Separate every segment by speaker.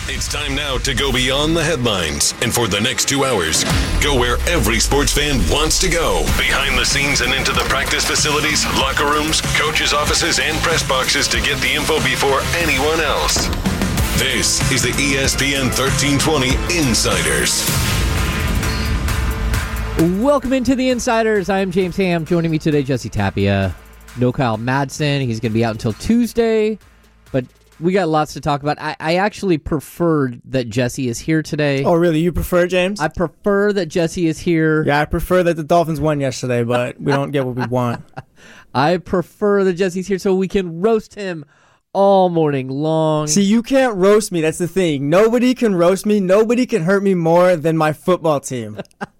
Speaker 1: It's time now to go beyond the headlines. And for the next 2 hours, go where every sports fan wants to go. Behind the scenes and into the practice facilities, locker rooms, coaches' offices, and press boxes to get the info before anyone else. This is the ESPN 1320 Insiders.
Speaker 2: Welcome into the Insiders. I am James Ham. Joining me today, Jesse Tapia. No Kyle Madsen. He's going to be out until Tuesday, but we got lots to talk about. I actually preferred that Jesse is here today.
Speaker 3: Oh, really? You prefer, James?
Speaker 2: I prefer that Jesse is here.
Speaker 3: Yeah, I prefer that the Dolphins won yesterday, but we don't get what we want.
Speaker 2: I prefer that Jesse's here so we can roast him all morning long.
Speaker 3: See, you can't roast me. That's the thing. Nobody can roast me. Nobody can hurt me more than my football team.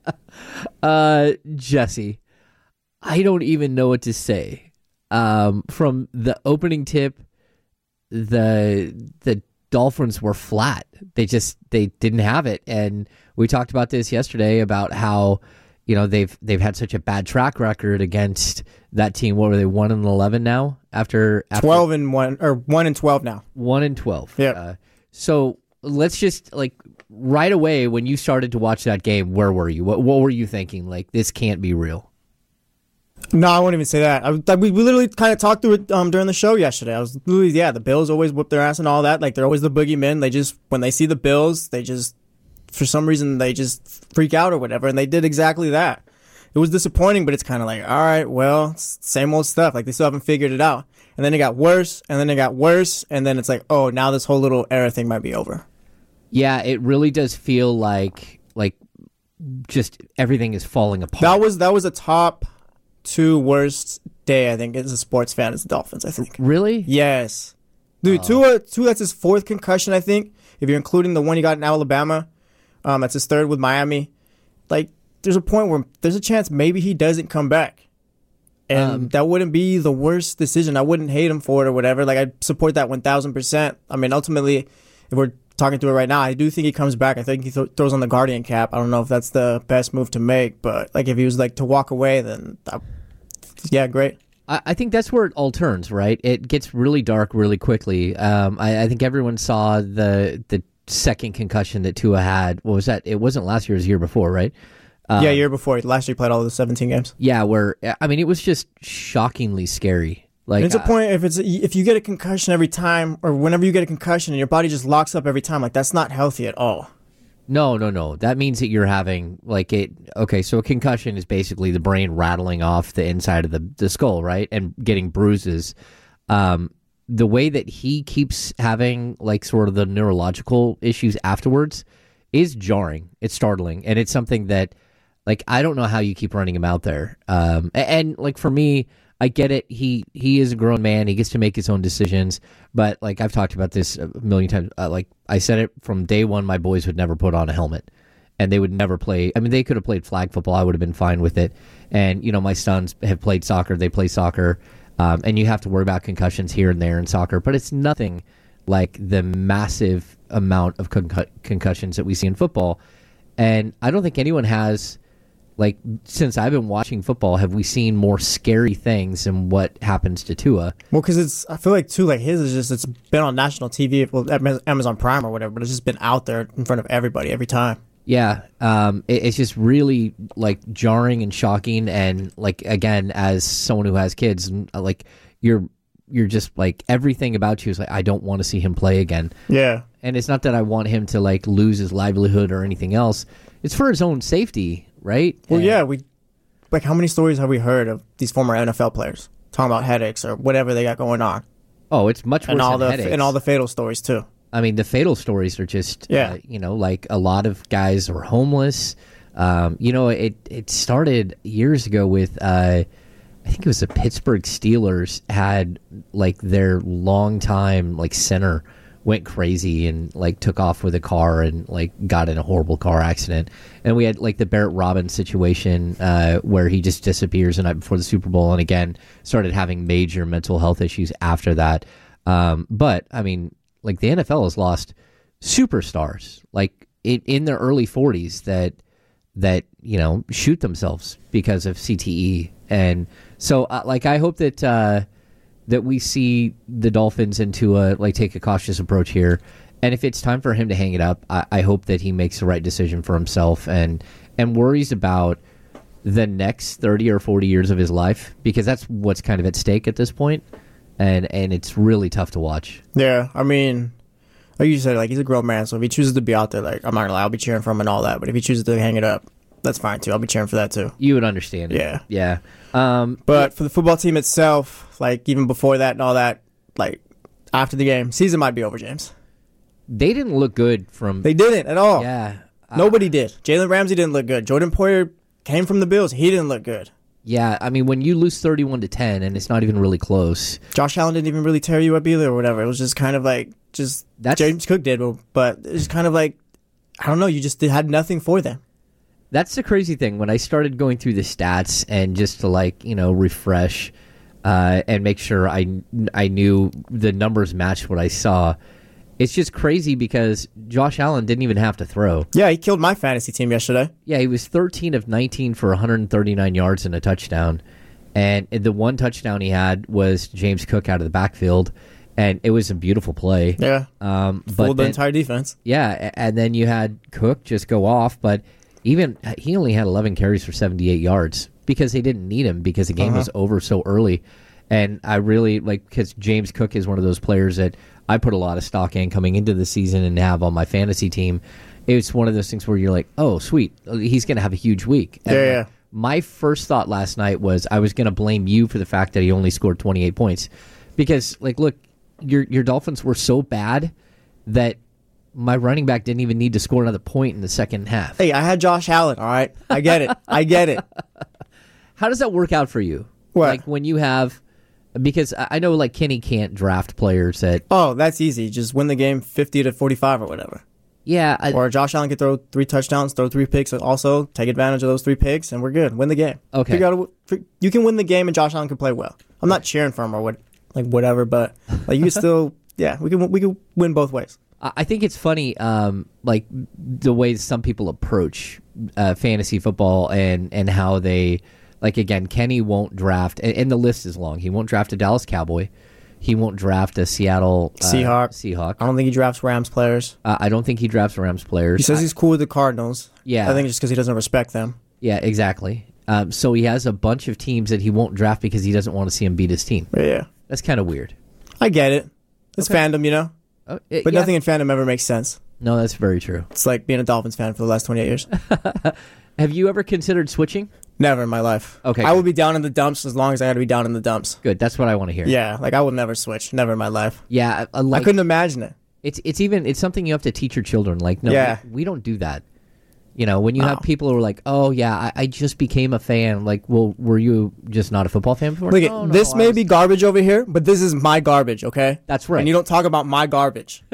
Speaker 2: Jesse, I don't even know what to say. From the opening tip, the Dolphins were flat. They didn't have it, and we talked about this yesterday about how they've had such a bad track record against that team. What were they, 1-11 now? After
Speaker 3: 12-1 or 1-12 now.
Speaker 2: 1-12.
Speaker 3: Yeah.
Speaker 2: So let's just right away when you started to watch that game, where were you? What were you thinking? This can't be real.
Speaker 3: No, I won't even say that. We literally kind of talked through it during the show yesterday. I was literally, the Bills always whoop their ass and all that. They're always the boogeymen. They just, when they see the Bills, for some reason, they just freak out or whatever. And they did exactly that. It was disappointing, but it's kind of all right, well, it's same old stuff. They still haven't figured it out. And then it got worse, and then it got worse, and then it's oh, now this whole little era thing might be over.
Speaker 2: Yeah, it really does feel like just everything is falling apart.
Speaker 3: That was a top 2 worst day, I think, as a sports fan, as the Dolphins, I think.
Speaker 2: Really?
Speaker 3: Yes. Dude, Tua, that's his 4th concussion, I think. If you're including the one he got in Alabama, that's his 3rd with Miami. There's a point where there's a chance maybe he doesn't come back. And that wouldn't be the worst decision. I wouldn't hate him for it or whatever. I support that 1,000%. I mean, ultimately, if we're talking through it right now, I do think he comes back. I think he throws on the Guardian cap. I don't know if that's the best move to make, but if he was to walk away, then yeah, great.
Speaker 2: I think that's where it all turns, right? It gets really dark really quickly. I think everyone saw the second concussion that Tua had. What was that? It wasn't last year, it was the year before, right?
Speaker 3: Year before. Last year he played all the 17 games.
Speaker 2: Yeah, it was just shockingly scary.
Speaker 3: It's a point if you get a concussion every time, or whenever you get a concussion and your body just locks up every time, that's not healthy at all.
Speaker 2: No. That means that you're having okay, so a concussion is basically the brain rattling off the inside of the skull, right? And getting bruises. The way that he keeps having sort of the neurological issues afterwards is jarring. It's startling. And it's something that I don't know how you keep running him out there. And for me, I get it. He is a grown man. He gets to make his own decisions. But I've talked about this a million times. I said it from day one, my boys would never put on a helmet. And they would never play. I mean, they could have played flag football. I would have been fine with it. And, my sons have played soccer. They play soccer. And you have to worry about concussions here and there in soccer. But it's nothing like the massive amount of concussions that we see in football. And I don't think anyone has... since I've been watching football, have we seen more scary things than what happens to Tua?
Speaker 3: Well, because I feel too, his is just, it's been on national TV, Amazon Prime or whatever, but it's just been out there in front of everybody every time.
Speaker 2: Yeah, it's just really jarring and shocking, and again, as someone who has kids, you're just everything about you is I don't want to see him play again.
Speaker 3: Yeah,
Speaker 2: and it's not that I want him to lose his livelihood or anything else. It's for his own safety. Right?
Speaker 3: Well, yeah, we how many stories have we heard of these former NFL players talking about headaches or whatever they got going on?
Speaker 2: Oh, it's much worse than headaches.
Speaker 3: And all the fatal stories, too.
Speaker 2: I mean, the fatal stories are just, a lot of guys are homeless. It started years ago with, I think it was the Pittsburgh Steelers had, their longtime, center went crazy and took off with a car and got in a horrible car accident. And we had the Barrett Robbins situation where he just disappears the night before the Super Bowl and again started having major mental health issues after that. But I mean, the NFL has lost superstars in their early 40s that shoot themselves because of CTE. And so I hope that we see the Dolphins take a cautious approach here And if it's time for him to hang it up, I hope that he makes the right decision for himself and worries about the next 30 or 40 years of his life, because that's what's kind of at stake at this point, and it's really tough to watch.
Speaker 3: Yeah, I mean, like you said, like, he's a grown man, so if he chooses to be out there, like, I'm not gonna lie, I'll be cheering for him and all that. But if he chooses to hang it up, that's fine too. I'll be cheering for that too.
Speaker 2: You would understand it.
Speaker 3: Yeah.
Speaker 2: Yeah.
Speaker 3: But for the football team itself, like, even before that and all that, like, after the game, season might be over, James.
Speaker 2: They didn't look good from...
Speaker 3: They didn't at all.
Speaker 2: Yeah.
Speaker 3: Nobody did. Jalen Ramsey didn't look good. Jordan Poyer came from the Bills. He didn't look good.
Speaker 2: Yeah, I mean, when you lose 31-10 and it's not even really close...
Speaker 3: Josh Allen didn't even really tear you up either or whatever. It was just kind of like, James Cook did, but it was kind of like, I don't know, you just had nothing for them.
Speaker 2: That's the crazy thing. When I started going through the stats and just to, like, refresh and make sure I knew the numbers matched what I saw, it's just crazy because Josh Allen didn't even have to throw.
Speaker 3: Yeah, he killed my fantasy team yesterday.
Speaker 2: Yeah, he was 13 of 19 for 139 yards and a touchdown. And the one touchdown he had was James Cook out of the backfield, and it was a beautiful play.
Speaker 3: Yeah, fooled the entire defense.
Speaker 2: Yeah, and then you had Cook just go off, but even he only had 11 carries for 78 yards because they didn't need him because the game was over so early. And I really like, because James Cook is one of those players that I put a lot of stock in coming into the season and have on my fantasy team. It's one of those things where you're like, oh, sweet, he's going to have a huge week. And
Speaker 3: yeah.
Speaker 2: My first thought last night was I was going to blame you for the fact that he only scored 28 points. Because, like, look, your Dolphins were so bad that my running back didn't even need to score another point in the second half.
Speaker 3: Hey, I had Josh Allen, all right? I get it. I get it.
Speaker 2: How does that work out for you?
Speaker 3: What?
Speaker 2: Like, when you have... Because I know, like, Kenny can't draft players that...
Speaker 3: Oh, that's easy. Just win the game 50-45 or whatever.
Speaker 2: Yeah.
Speaker 3: Or Josh Allen could throw 3 touchdowns, throw 3 picks, also take advantage of those 3 picks, and we're good. Win the game.
Speaker 2: Okay.
Speaker 3: You can win the game, and Josh Allen can play well. I'm not cheering for him or whatever, but like, you can still... Yeah, we can win both ways.
Speaker 2: I think it's funny, like, the way some people approach fantasy football and how they... Like, again, Kenny won't draft, and the list is long. He won't draft a Dallas Cowboy. He won't draft a Seattle Seahawk.
Speaker 3: I don't think he drafts Rams players.
Speaker 2: I don't think he drafts Rams players.
Speaker 3: He says he's cool with the Cardinals.
Speaker 2: Yeah.
Speaker 3: I think it's just because he doesn't respect them.
Speaker 2: Yeah, exactly. So he has a bunch of teams that he won't draft because he doesn't want to see him beat his team.
Speaker 3: Yeah.
Speaker 2: That's kind of weird.
Speaker 3: I get it. It's fandom, But nothing in fandom ever makes sense.
Speaker 2: No, that's very true.
Speaker 3: It's like being a Dolphins fan for the last 28 years.
Speaker 2: Have you ever considered switching?
Speaker 3: Never in my life.
Speaker 2: Okay.
Speaker 3: I will be down in the dumps as long as I got to be down in the dumps.
Speaker 2: Good. That's what I want to hear.
Speaker 3: Yeah, like, I would never switch. Never in my life.
Speaker 2: Yeah.
Speaker 3: I couldn't imagine it.
Speaker 2: It's something you have to teach your children. Like, no,
Speaker 3: yeah.
Speaker 2: we don't do that. When you have people who are like, oh, yeah, I just became a fan. Like, well, were you just not a football fan before?
Speaker 3: Look, this may be garbage over here, but this is my garbage, okay?
Speaker 2: That's right.
Speaker 3: And you don't talk about my garbage.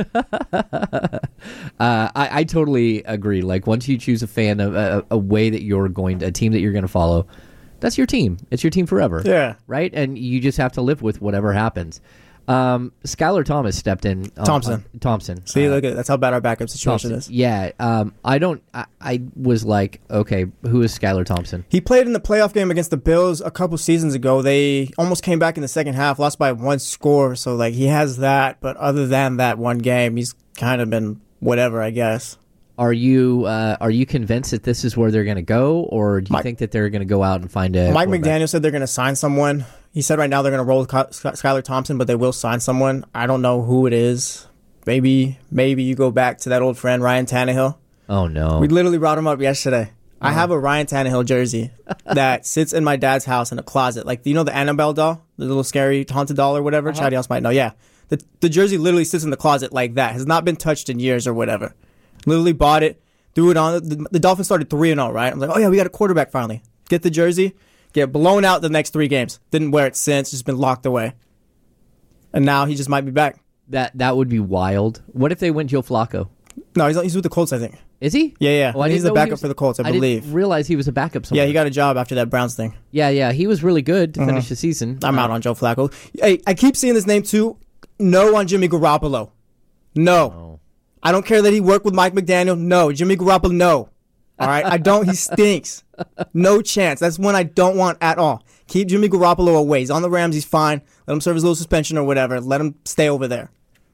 Speaker 2: I totally agree. Like, once you choose a fan, a way that you're a team that you're going to follow, that's your team. It's your team forever.
Speaker 3: Yeah.
Speaker 2: Right? And you just have to live with whatever happens. Skylar Thomas stepped in. Thompson.
Speaker 3: See, look at that's how bad our backup situation is.
Speaker 2: Yeah. I was like, okay, who is Skylar Thompson?
Speaker 3: He played in the playoff game against the Bills a couple seasons ago. They almost came back in the second half, lost by 1 score. So, like, he has that. But other than that one game, he's kind of been whatever, I guess.
Speaker 2: Are you convinced that this is where they're going to go, or do you think that they're going to go out and find a
Speaker 3: Mike McDaniel said they're going to sign someone. He said right now they're going to roll with Skylar Thompson, but they will sign someone. I don't know who it is. Maybe you go back to that old friend, Ryan Tannehill.
Speaker 2: Oh, no.
Speaker 3: We literally brought him up yesterday. I have a Ryan Tannehill jersey that sits in my dad's house in a closet. Like, the Annabelle doll? The little scary haunted doll or whatever? Somebody else might know. Yeah. The jersey literally sits in the closet like that. Has not been touched in years or whatever. Literally bought it, threw it on. The Dolphins started 3-0, right? I'm like, oh, yeah, we got a quarterback finally. Get the jersey, get blown out the next 3 games. Didn't wear it since, just been locked away. And now he just might be back.
Speaker 2: That would be wild. What if they went Joe Flacco?
Speaker 3: No, he's with the Colts, I think.
Speaker 2: Is he?
Speaker 3: Yeah. Well, he's the backup for the Colts, I believe.
Speaker 2: I didn't realize he was a backup somewhere.
Speaker 3: Yeah, he got a job after that Browns thing.
Speaker 2: Yeah, he was really good to finish the season.
Speaker 3: I'm out on Joe Flacco. Hey, I keep seeing this name too. No on Jimmy Garoppolo. No.
Speaker 2: Oh.
Speaker 3: I don't care that he worked with Mike McDaniel. No. Jimmy Garoppolo, no. All right? I don't. He stinks. No chance. That's one I don't want at all. Keep Jimmy Garoppolo away. He's on the Rams. He's fine. Let him serve his little suspension or whatever. Let him stay over there.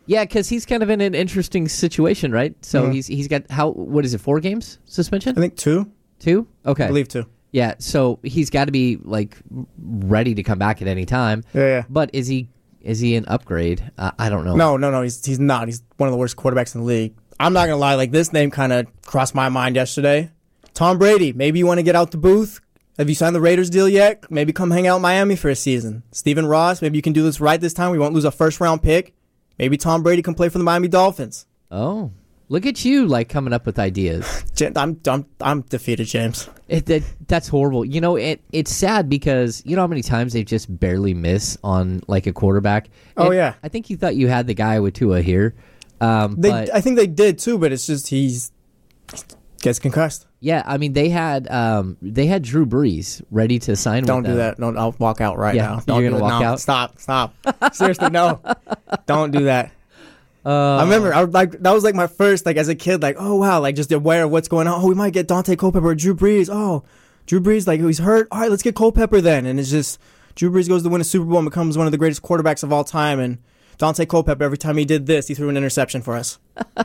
Speaker 2: Yeah, because he's kind of in an interesting situation, right? So he's got what is it, 4 games suspension?
Speaker 3: I think 2.
Speaker 2: 2? Okay.
Speaker 3: I believe 2.
Speaker 2: Yeah, so he's got to be like ready to come back at any time.
Speaker 3: Yeah.
Speaker 2: But is he an upgrade? I don't know.
Speaker 3: No. He's not. He's one of the worst quarterbacks in the league. I'm not gonna lie. Like, this name kind of crossed my mind yesterday. Tom Brady. Maybe you want to get out the booth. Have you signed the Raiders deal yet? Maybe come hang out in Miami for a season. Stephen Ross. Maybe you can do this right this time. We won't lose a first-round pick. Maybe Tom Brady can play for the Miami Dolphins.
Speaker 2: Oh, look at you, like, coming up with ideas.
Speaker 3: I'm defeated, James.
Speaker 2: That's horrible. You know, it's sad because you know how many times they just barely miss on like a quarterback.
Speaker 3: Oh,
Speaker 2: And
Speaker 3: yeah.
Speaker 2: I think you thought you had the guy with Tua here. But
Speaker 3: I think they did too, but it's just he gets concussed.
Speaker 2: yeah, I mean they had Drew Brees ready to sign.
Speaker 3: Don't
Speaker 2: with
Speaker 3: do
Speaker 2: them.
Speaker 3: that. No, I'll walk out right
Speaker 2: Yeah,
Speaker 3: now.
Speaker 2: you're
Speaker 3: Don't
Speaker 2: gonna
Speaker 3: do it.
Speaker 2: walk
Speaker 3: No,
Speaker 2: out?
Speaker 3: Stop. Seriously, no. Don't do that. I remember, that was like my first, like as a kid, like, oh wow, like just aware of what's going on. Oh, we might get Dante Culpepper or Drew Brees. Oh, Drew Brees, like he's hurt. All right, let's get Culpepper then. And it's just Drew Brees goes to win a Super Bowl and becomes one of the greatest quarterbacks of all time. And Dante Culpepper, every time he did this, he threw an interception for us.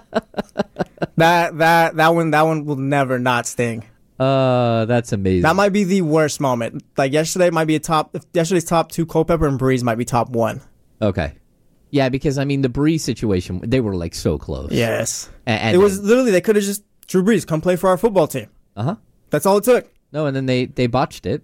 Speaker 3: that one will never not sting.
Speaker 2: That's amazing.
Speaker 3: That might be the worst moment. Like yesterday might be yesterday's top 2, Culpepper and Brees might be top 1.
Speaker 2: Okay. Yeah, because I mean the Brees situation, they were like so close.
Speaker 3: Yes.
Speaker 2: And
Speaker 3: it was literally, they could have just, Drew Brees, come play for our football team. That's all it took.
Speaker 2: No, and then they botched it.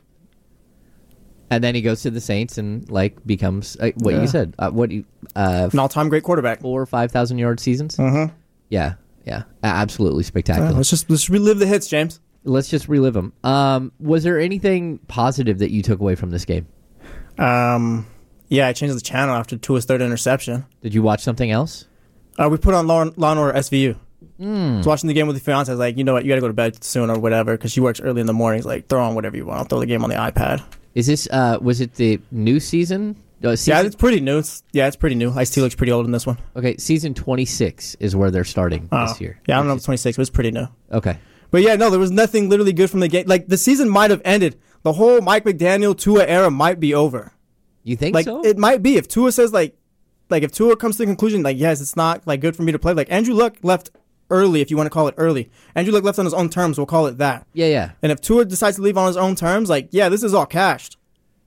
Speaker 2: And then he goes to the Saints and like becomes what you said.
Speaker 3: An all-time great quarterback.
Speaker 2: 4,000 or 5,000 yard seasons. Yeah, absolutely spectacular.
Speaker 3: Let's relive the hits, James.
Speaker 2: Let's just relive them. Was there anything positive that you took away from this game?
Speaker 3: Yeah, I changed the channel after Tua's third interception.
Speaker 2: Did you watch something else?
Speaker 3: We put on Law and Order SVU. I was watching the game with the fiance. I was like, you know what, you got to go to bed soon or whatever, because she works early in the morning. He's like, throw on whatever you want. I'll throw the game on the iPad.
Speaker 2: Is this was it the new season?
Speaker 3: Yeah, it's pretty new. It's pretty new. Ice-T looks pretty old in this one.
Speaker 2: Okay, season 26 is where they're starting this year.
Speaker 3: Yeah, I don't know if it's 26, but it's pretty new.
Speaker 2: Okay.
Speaker 3: But yeah, no, there was nothing literally good from the game. Like, the season might have ended. The whole Mike McDaniel, Tua era might be over.
Speaker 2: You think
Speaker 3: Like,
Speaker 2: so?
Speaker 3: it might be. If Tua says, like if Tua comes to the conclusion, like, yes, it's not, like, good for me to play. Like, Andrew Luck left early, if you want to call it early. Andrew Luck left on his own terms, we'll call it that.
Speaker 2: Yeah.
Speaker 3: And if Tua decides to leave on his own terms, like, yeah, this is all cashed.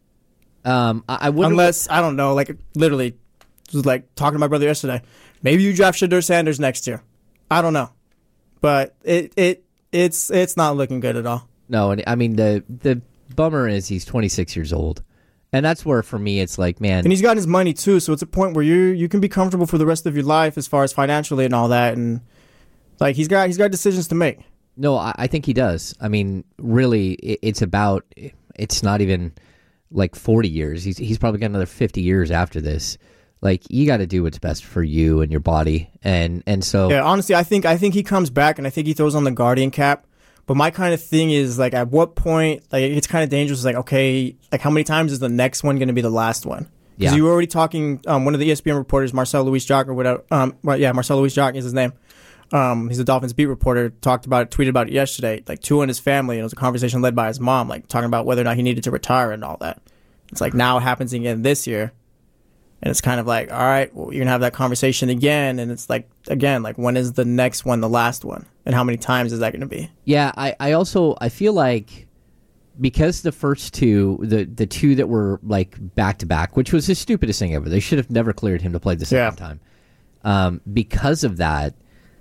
Speaker 2: I wouldn't.
Speaker 3: Unless, I don't know, like, literally, was like talking to my brother yesterday. Maybe you draft Shedeur Sanders next year. I don't know. But it's not looking good at all.
Speaker 2: No, and I mean, the bummer is he's 26 years old. And that's where, for me, it's like, man.
Speaker 3: And he's gotten his money, too, so it's a point where you can be comfortable for the rest of your life as far as financially and all that. And, like, he's got decisions to make.
Speaker 2: No, I think he does. I mean, really, it's not even like 40 years. He's probably got another 50 years after this. Like, you got to do what's best for you and your body. And so.
Speaker 3: Yeah, honestly, I think he comes back and I think he throws on the Guardian cap. But my kind of thing is, like, at what point, like, it's kind of dangerous. It's like, okay, like, how many times is the next one going to be the last one? Because you were already talking, one of the ESPN reporters, Marcel Louis-Jacques or whatever. Marcel Louis-Jacques is his name. He's a Dolphins beat reporter, tweeted about it yesterday. Like, Tua and his family, and it was a conversation led by his mom, like, talking about whether or not he needed to retire and all that. It's like, now it happens again this year. And it's kind of like, all right, well, you're going to have that conversation again. And it's like, again, like, when is the next one the last one? And how many times is that going to be?
Speaker 2: Yeah, I feel like because the first two, the two that were like back to back, which was the stupidest thing ever. They should have never cleared him to play the second time. Because of that,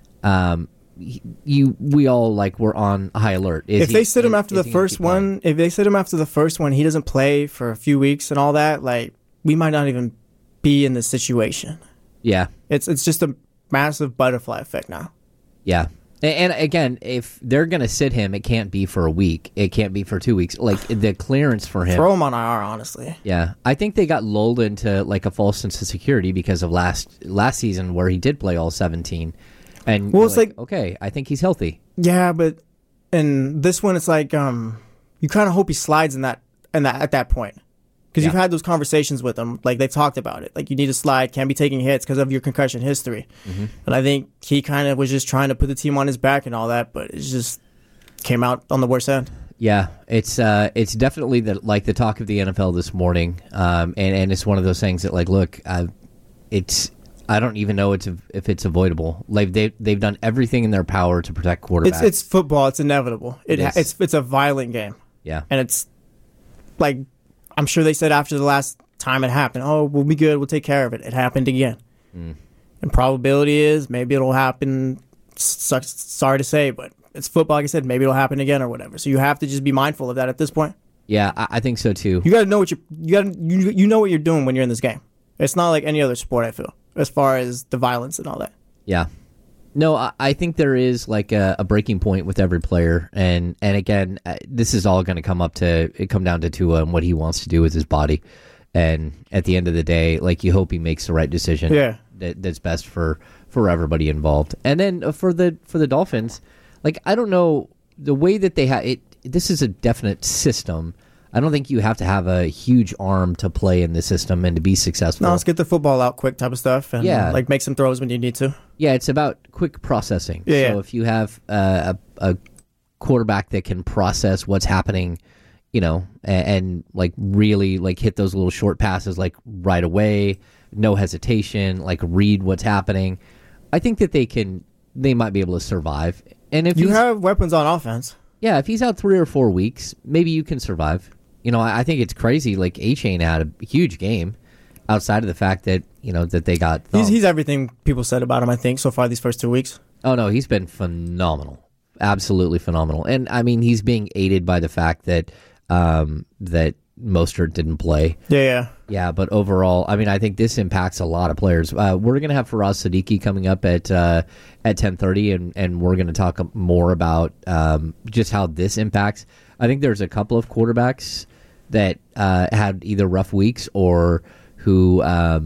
Speaker 2: we all like were on high alert.
Speaker 3: If they sit him after the first one, he doesn't play for a few weeks and all that, like, we might not even be in this situation.
Speaker 2: Yeah,
Speaker 3: it's just a massive butterfly effect now.
Speaker 2: Yeah. And again, if they're going to sit him, it can't be for a week. It can't be for 2 weeks. Like, the clearance for him.
Speaker 3: Throw him on IR, honestly.
Speaker 2: Yeah. I think they got lulled into, like, a false sense of security because of last season where he did play all 17. And, well, it's like, okay, I think he's healthy.
Speaker 3: Yeah, but in this one, it's like, you kind of hope he slides at that point. Because you've had those conversations with him. Like, they've talked about it. Like, you need to slide, can't be taking hits because of your concussion history. Mm-hmm. And I think he kind of was just trying to put the team on his back and all that, but it just came out on the worst end.
Speaker 2: Yeah, it's definitely the talk of the NFL this morning. And it's one of those things that, like, look, I don't even know if it's avoidable. Like they've done everything in their power to protect quarterbacks.
Speaker 3: It's football. It's inevitable. It's a violent game.
Speaker 2: Yeah.
Speaker 3: And it's like, I'm sure they said after the last time it happened, oh, we'll be good. We'll take care of it. It happened again. And probability is maybe it'll happen. Sorry to say, but it's football. Like I said, maybe it'll happen again or whatever. So you have to just be mindful of that at this point.
Speaker 2: Yeah, I think so too.
Speaker 3: You got to know you know what you're doing when you're in this game. It's not like any other sport, I feel, as far as the violence and all that.
Speaker 2: Yeah. No, I think there is like a breaking point with every player, and again, this is all going to come down to Tua and what he wants to do with his body, and at the end of the day, like you hope he makes the right decision.
Speaker 3: Yeah.
Speaker 2: That's best for everybody involved. And then for the Dolphins, like I don't know the way that they have it. This is a definite system. I don't think you have to have a huge arm to play in the system and to be successful.
Speaker 3: No, let's get the football out quick type of stuff, and like make some throws when you need to.
Speaker 2: Yeah, it's about quick processing.
Speaker 3: Yeah.
Speaker 2: So if you have a quarterback that can process what's happening, and like really like hit those little short passes like right away, no hesitation, like read what's happening, I think that they might be able to survive. And if
Speaker 3: you have weapons on offense. Yeah,
Speaker 2: if he's out 3 or 4 weeks, maybe you can survive. I think it's crazy. Like A-Chain had a huge game outside of the fact that, that they got thumped.
Speaker 3: He's everything people said about him, I think, so far these first 2 weeks.
Speaker 2: Oh, no, he's been phenomenal. Absolutely phenomenal. And, I mean, he's being aided by the fact that that Mostert didn't play.
Speaker 3: Yeah.
Speaker 2: Yeah, but overall, I mean, I think this impacts a lot of players. We're going to have Faraz Siddiqui coming up at 10:30, and we're going to talk more about just how this impacts. I think there's a couple of quarterbacks that had either rough weeks or who are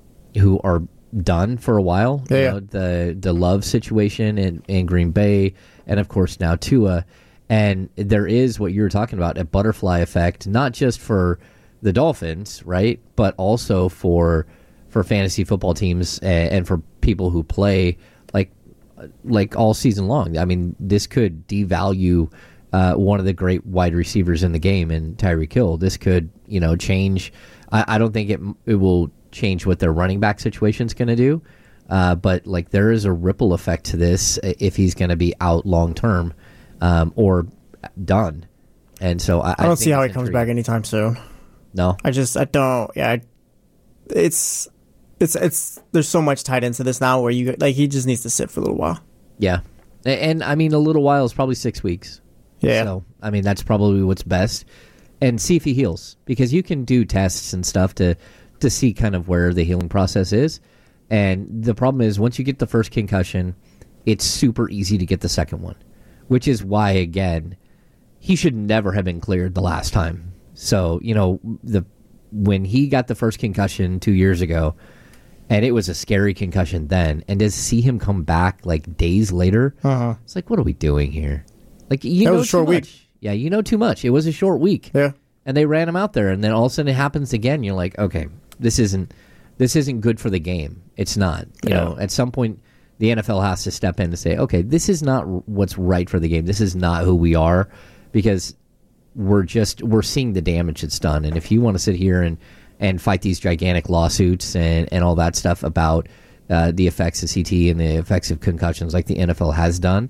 Speaker 2: done for a while.
Speaker 3: Yeah.
Speaker 2: The Love situation in Green Bay, and of course now Tua. And there is what you were talking about, a butterfly effect, not just for the Dolphins, right, but also for fantasy football teams and for people who play like all season long. I mean, this could devalue one of the great wide receivers in the game in Tyreek Hill. This could, change. I don't think it will change what their running back situation is going to do, but like there is a ripple effect to this if he's going to be out long term. Or done, and so I
Speaker 3: don't see how he comes back anytime soon.
Speaker 2: No,
Speaker 3: I don't. Yeah, it's there's so much tied into this now where he just needs to sit for a little while.
Speaker 2: Yeah, and I mean a little while is probably 6 weeks.
Speaker 3: Yeah,
Speaker 2: so I mean that's probably what's best, and see if he heals, because you can do tests and stuff to see kind of where the healing process is, and the problem is once you get the first concussion, it's super easy to get the second one. Which is why, again, he should never have been cleared the last time. So, when he got the first concussion 2 years ago, and it was a scary concussion then, and to see him come back like days later, it's like, what are we doing here? Like, that was a short week. Yeah, too much. It was a short week.
Speaker 3: Yeah,
Speaker 2: and they ran him out there, and then all of a sudden it happens again. You're like, okay, this isn't good for the game. It's not. At some point, the NFL has to step in and say, okay, this is not what's right for the game. This is not who we are, because we're seeing the damage it's done. And if you want to sit here and fight these gigantic lawsuits and all that stuff about the effects of CT and the effects of concussions like the NFL has done,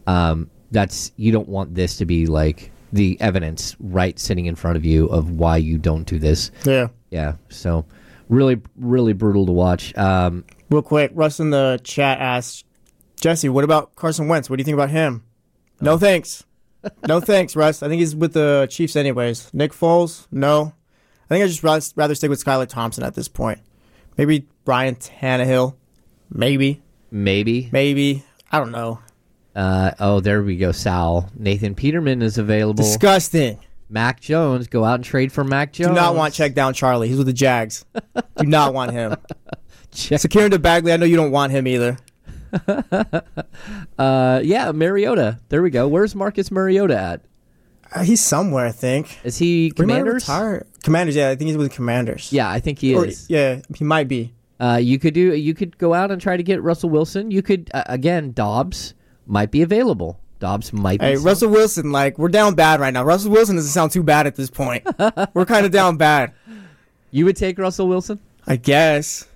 Speaker 2: you don't want this to be like the evidence right sitting in front of you of why you don't do this.
Speaker 3: Yeah.
Speaker 2: Yeah. So really, really brutal to watch.
Speaker 3: Real quick, Russ in the chat asked, Jesse, what about Carson Wentz? What do you think about him? No thanks. No thanks, Russ. I think he's with the Chiefs anyways. Nick Foles? No. I think I'd just rather stick with Skylar Thompson at this point. Maybe Ryan Tannehill. Maybe. I don't know.
Speaker 2: There we go, Sal. Nathan Peterman is available.
Speaker 3: Disgusting.
Speaker 2: Mac Jones, go out and trade for Mac Jones.
Speaker 3: Do not want check down Charlie. He's with the Jags. Do not want him. Securing Bagley, I know you don't want him either.
Speaker 2: Yeah, Mariota. There we go. Where's Marcus Mariota at?
Speaker 3: He's somewhere, I think.
Speaker 2: Is he Commanders?
Speaker 3: Commanders, yeah. I think he's with Commanders.
Speaker 2: Yeah, I think he is.
Speaker 3: Yeah, he might be.
Speaker 2: You could go out and try to get Russell Wilson. You could, again, Dobbs might be available. Dobbs might be.
Speaker 3: Hey, Russell Wilson, we're down bad right now. Russell Wilson doesn't sound too bad at this point. We're kind of down bad.
Speaker 2: You would take Russell Wilson?
Speaker 3: I guess.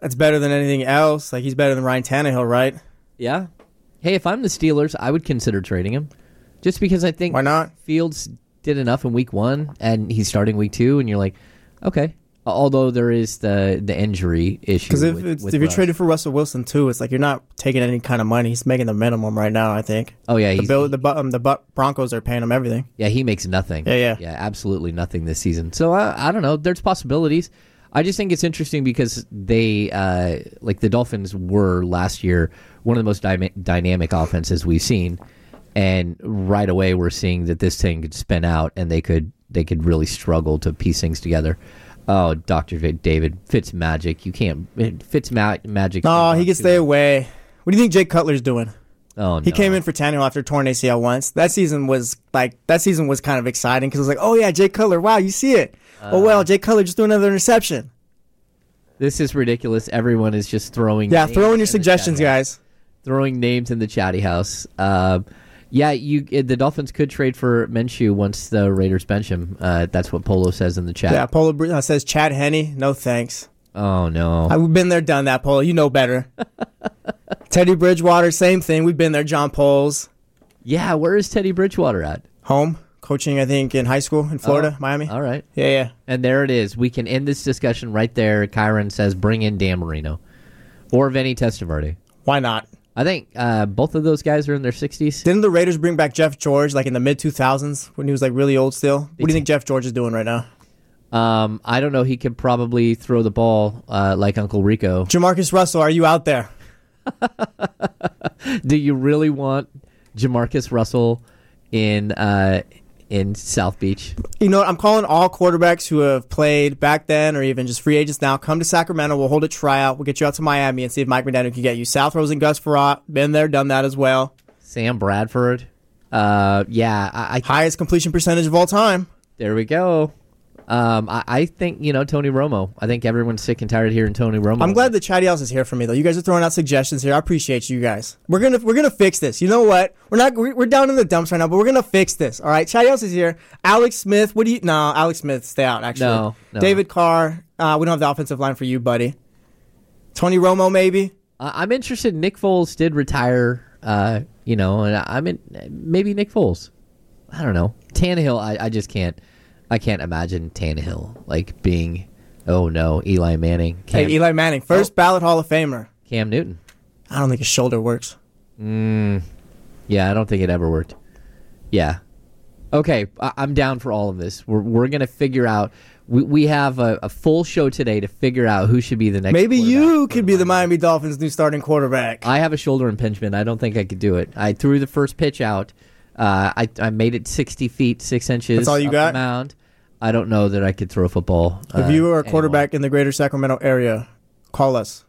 Speaker 3: That's better than anything else. Like, he's better than Ryan Tannehill, right?
Speaker 2: Yeah. Hey, if I'm the Steelers, I would consider trading him. Just because I think
Speaker 3: Why not?
Speaker 2: Fields did enough in week 1, and he's starting week 2, and you're like, okay. Although there is the injury issue.
Speaker 3: Because
Speaker 2: if
Speaker 3: you're traded for Russell Wilson, too, it's like you're not taking any kind of money. He's making the minimum right now, I think.
Speaker 2: Oh, yeah.
Speaker 3: The Broncos are paying him everything.
Speaker 2: Yeah, he makes nothing.
Speaker 3: Yeah.
Speaker 2: Yeah, absolutely nothing this season. So, I don't know. There's possibilities. I just think it's interesting because they, like the Dolphins were last year, one of the most dynamic offenses we've seen. And right away we're seeing that this thing could spin out and they could really struggle to piece things together. Oh, Dr. David, Fitzmagic. You can't. Fitzmagic.
Speaker 3: No, he can stay away. What do you think Jay Cutler's doing?
Speaker 2: Oh, no.
Speaker 3: He came in for Tannehill after torn ACL once. That season was kind of exciting because it was like, oh, yeah, Jay Cutler. Wow, you see it. Jay Cutler just threw another interception.
Speaker 2: This is ridiculous. Everyone is just throwing.
Speaker 3: Yeah, throw in your suggestions, guys.
Speaker 2: Throwing names in the chatty house. The Dolphins could trade for Minshew once the Raiders bench him. That's what Polo says in the chat.
Speaker 3: Yeah, Polo says Chad Henne. No thanks.
Speaker 2: Oh, no.
Speaker 3: We've been there, done that, Polo. You know better. Teddy Bridgewater, same thing. We've been there, John Poles.
Speaker 2: Yeah, where is Teddy Bridgewater at?
Speaker 3: Home. Coaching, I think, in high school in Florida, Miami.
Speaker 2: All right.
Speaker 3: Yeah.
Speaker 2: And there it is. We can end this discussion right there. Kyron says bring in Dan Marino. Or Vinny Testaverde.
Speaker 3: Why not?
Speaker 2: I think both of those guys are in their 60s.
Speaker 3: Didn't the Raiders bring back Jeff George like in the mid-2000s when he was like really old still? What do you think Jeff George is doing right now?
Speaker 2: I don't know. He could probably throw the ball like Uncle Rico.
Speaker 3: Jamarcus Russell, are you out there?
Speaker 2: Do you really want Jamarcus Russell in South Beach?
Speaker 3: You know what? I'm calling all quarterbacks who have played back then or even just free agents now. Come to Sacramento. We'll hold a tryout. We'll get you out to Miami and see if Mike McDaniel can get you. South Rose and Gus Farrat. Been there, done that as well.
Speaker 2: Sam Bradford.
Speaker 3: Highest completion percentage of all time.
Speaker 2: There we go. I think, Tony Romo. I think everyone's sick and tired of hearing Tony Romo.
Speaker 3: I'm glad that Chatty House is here for me, though. You guys are throwing out suggestions here. I appreciate you guys. We're gonna fix this. You know what? We're down in the dumps right now, but we're gonna fix this. All right. Chatty House is here. Alex Smith. Alex Smith, stay out. Actually,
Speaker 2: no.
Speaker 3: David Carr. We don't have the offensive line for you, buddy. Tony Romo, maybe.
Speaker 2: I'm interested. Nick Foles did retire. And I'm in maybe Nick Foles. I don't know. Tannehill. I just can't. I can't imagine Tannehill being, oh no, Eli Manning.
Speaker 3: Eli Manning, first ballot Hall of Famer.
Speaker 2: Cam Newton.
Speaker 3: I don't think his shoulder works.
Speaker 2: Yeah, I don't think it ever worked. Yeah. Okay, I'm down for all of this. We're going to figure out, we have a full show today to figure out who should be the next
Speaker 3: Maybe you could be the Miami Dolphins' new starting quarterback.
Speaker 2: I have a shoulder impingement. I don't think I could do it. I threw the first pitch out. I made it 60 feet, 6 inches.
Speaker 3: That's all you got?
Speaker 2: The mound. I don't know that I could throw a football.
Speaker 3: If you were a quarterback in the greater Sacramento area, call us.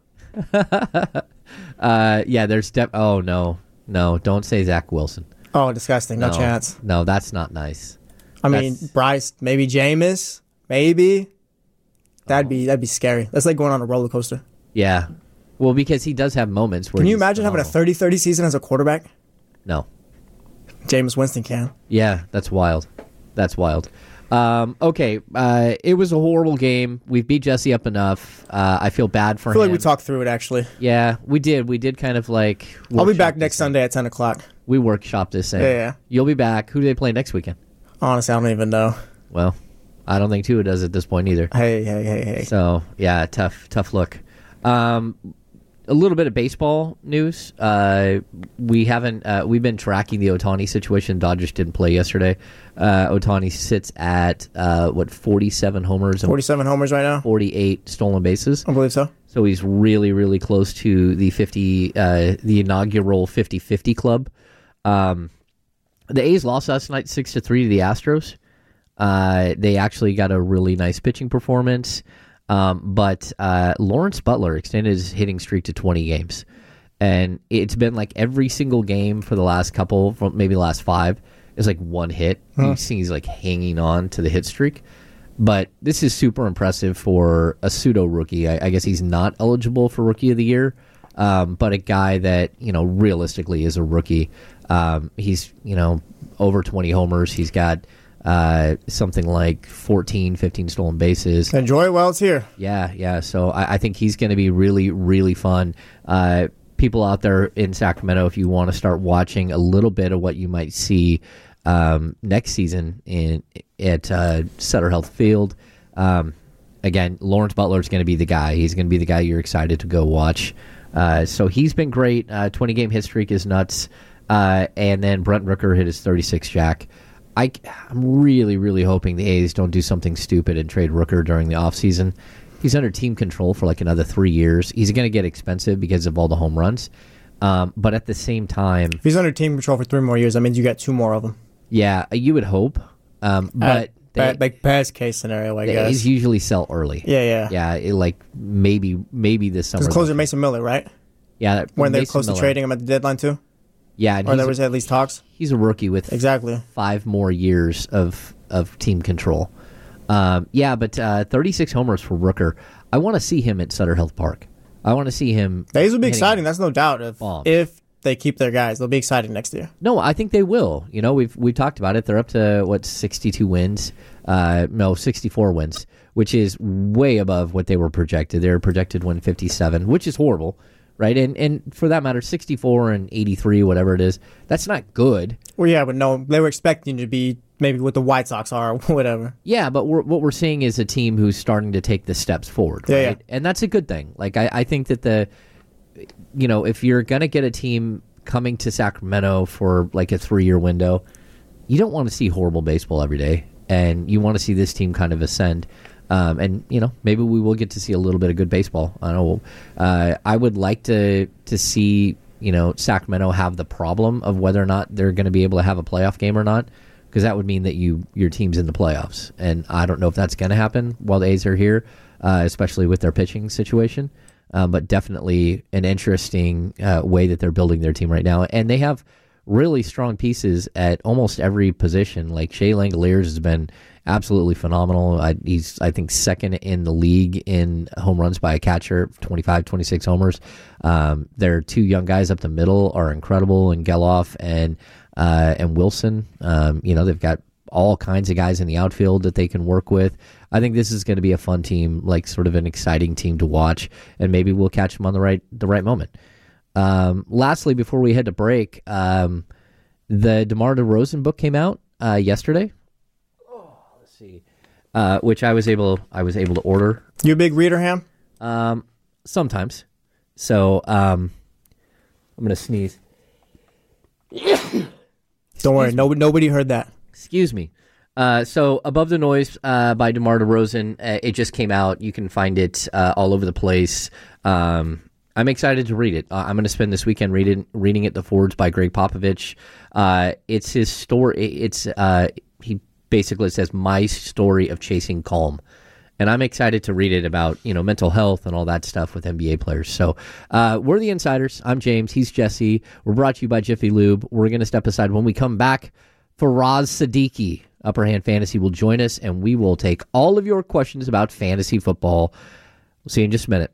Speaker 2: There's oh, no. No, don't say Zach Wilson.
Speaker 3: Oh, disgusting. No chance.
Speaker 2: No, that's not nice.
Speaker 3: I mean, Bryce, maybe Jameis, maybe. That'd be scary. That's like going on a roller coaster.
Speaker 2: Yeah. Well, because he does have moments where
Speaker 3: Can you imagine having a 30-30 season as a quarterback?
Speaker 2: No.
Speaker 3: Jameis Winston can.
Speaker 2: Yeah, that's wild. That's wild. Okay, it was a horrible game. We've beat Jesse up enough. I feel bad for him.
Speaker 3: I feel like we talked through it, actually.
Speaker 2: Yeah, we did. We did kind of
Speaker 3: I'll be back next Sunday at 10 o'clock.
Speaker 2: We workshopped this thing.
Speaker 3: Yeah.
Speaker 2: You'll be back. Who do they play next weekend?
Speaker 3: Honestly, I don't even know.
Speaker 2: Well, I don't think Tua does at this point either.
Speaker 3: Hey.
Speaker 2: So, yeah, tough look. A little bit of baseball news. We've been tracking the Ohtani situation. Dodgers didn't play yesterday. Ohtani sits at 47 homers.
Speaker 3: 47 homers right now.
Speaker 2: 48 stolen bases.
Speaker 3: I believe so.
Speaker 2: So he's really, really close to the the inaugural 50-50 club. The A's lost last night 6-3 to the Astros. They actually got a really nice pitching performance. But Lawrence Butler extended his hitting streak to 20 games. And it's been like every single game for the last couple, maybe last 5, is like one hit. You see he's like hanging on to the hit streak. But this is super impressive for a pseudo-rookie. I guess he's not eligible for Rookie of the Year, but a guy that, realistically is a rookie. He's, over 20 homers. He's got something like 14, 15 stolen bases.
Speaker 3: Enjoy it while it's here.
Speaker 2: Yeah. So I think he's going to be really, really fun. People out there in Sacramento, if you want to start watching a little bit of what you might see next season at Sutter Health Field, again, Lawrence Butler is going to be the guy. He's going to be the guy you're excited to go watch. So he's been great. 20-game hit streak is nuts. And then Brent Rooker hit his 36th jack. I'm really, really hoping the A's don't do something stupid and trade Rooker during the offseason. He's under team control for like another 3 years. He's going to get expensive because of all the home runs. But at the same time...
Speaker 3: If he's under team control for 3 more years, that means you get 2 more of them.
Speaker 2: Yeah, you would hope. But...
Speaker 3: like best case scenario, I guess.
Speaker 2: A's usually sell early.
Speaker 3: Yeah.
Speaker 2: Yeah, like maybe this summer.
Speaker 3: Because closer Mason Miller, right?
Speaker 2: Yeah.
Speaker 3: When they're close to trading him at the deadline too?
Speaker 2: Yeah.
Speaker 3: Or there was at least talks?
Speaker 2: He's a rookie with
Speaker 3: exactly
Speaker 2: 5 more years of team control. But 36 homers for Rooker. I want to see him at Sutter Health Park. I want to see him.
Speaker 3: The A's will be exciting. That's no doubt. If they keep their guys, they'll be exciting next year.
Speaker 2: No, I think they will. You know, we've talked about it. They're up to 62 wins. 64 wins, which is way above what they were projected. They were projected to win 57, which is horrible, right? And for that matter, 64 and 83, whatever it is, that's not good.
Speaker 3: Well, yeah, but no, they were expecting to be maybe what the White Sox are or whatever.
Speaker 2: Yeah, but what we're seeing is a team who's starting to take the steps forward, right?
Speaker 3: Yeah.
Speaker 2: And that's a good thing. Like I think that if you're gonna get a team coming to Sacramento for like a 3-year window, you don't want to see horrible baseball every day. And you want to see this team kind of ascend. And, maybe we will get to see a little bit of good baseball. I don't know. I would like to see, Sacramento have the problem of whether or not they're going to be able to have a playoff game or not, because that would mean that your team's in the playoffs. And I don't know if that's going to happen while the A's are here, especially with their pitching situation. But definitely an interesting way that they're building their team right now. And they have really strong pieces at almost every position. Like Shea Langoliers has been absolutely phenomenal. He's, I think, second in the league in home runs by a catcher, 25, 26 homers. Their 2 young guys up the middle are incredible, and Geloff and Wilson. They've got all kinds of guys in the outfield that they can work with. I think this is going to be a fun team, like sort of an exciting team to watch, and maybe we'll catch them on the right moment. Lastly, before we head to break, the DeMar DeRozan book came out yesterday. Let's see, which I was able to order.
Speaker 3: You a big reader, Ham?
Speaker 2: Sometimes. So I'm gonna sneeze.
Speaker 3: Don't worry, nobody heard that.
Speaker 2: Excuse me. So Above the Noise by DeMar DeRozan, it just came out. You can find it all over the place. I'm excited to read it. I'm going to spend this weekend reading it. The Forwards by Greg Popovich. It's his story. He basically says my story of chasing calm, and I'm excited to read it about mental health and all that stuff with NBA players. So we're the Insiders. I'm James. He's Jesse. We're brought to you by Jiffy Lube. We're going to step aside when we come back. Faraz Siddiqui, Upper Hand Fantasy, will join us, and we will take all of your questions about fantasy football. We'll see you in just a minute.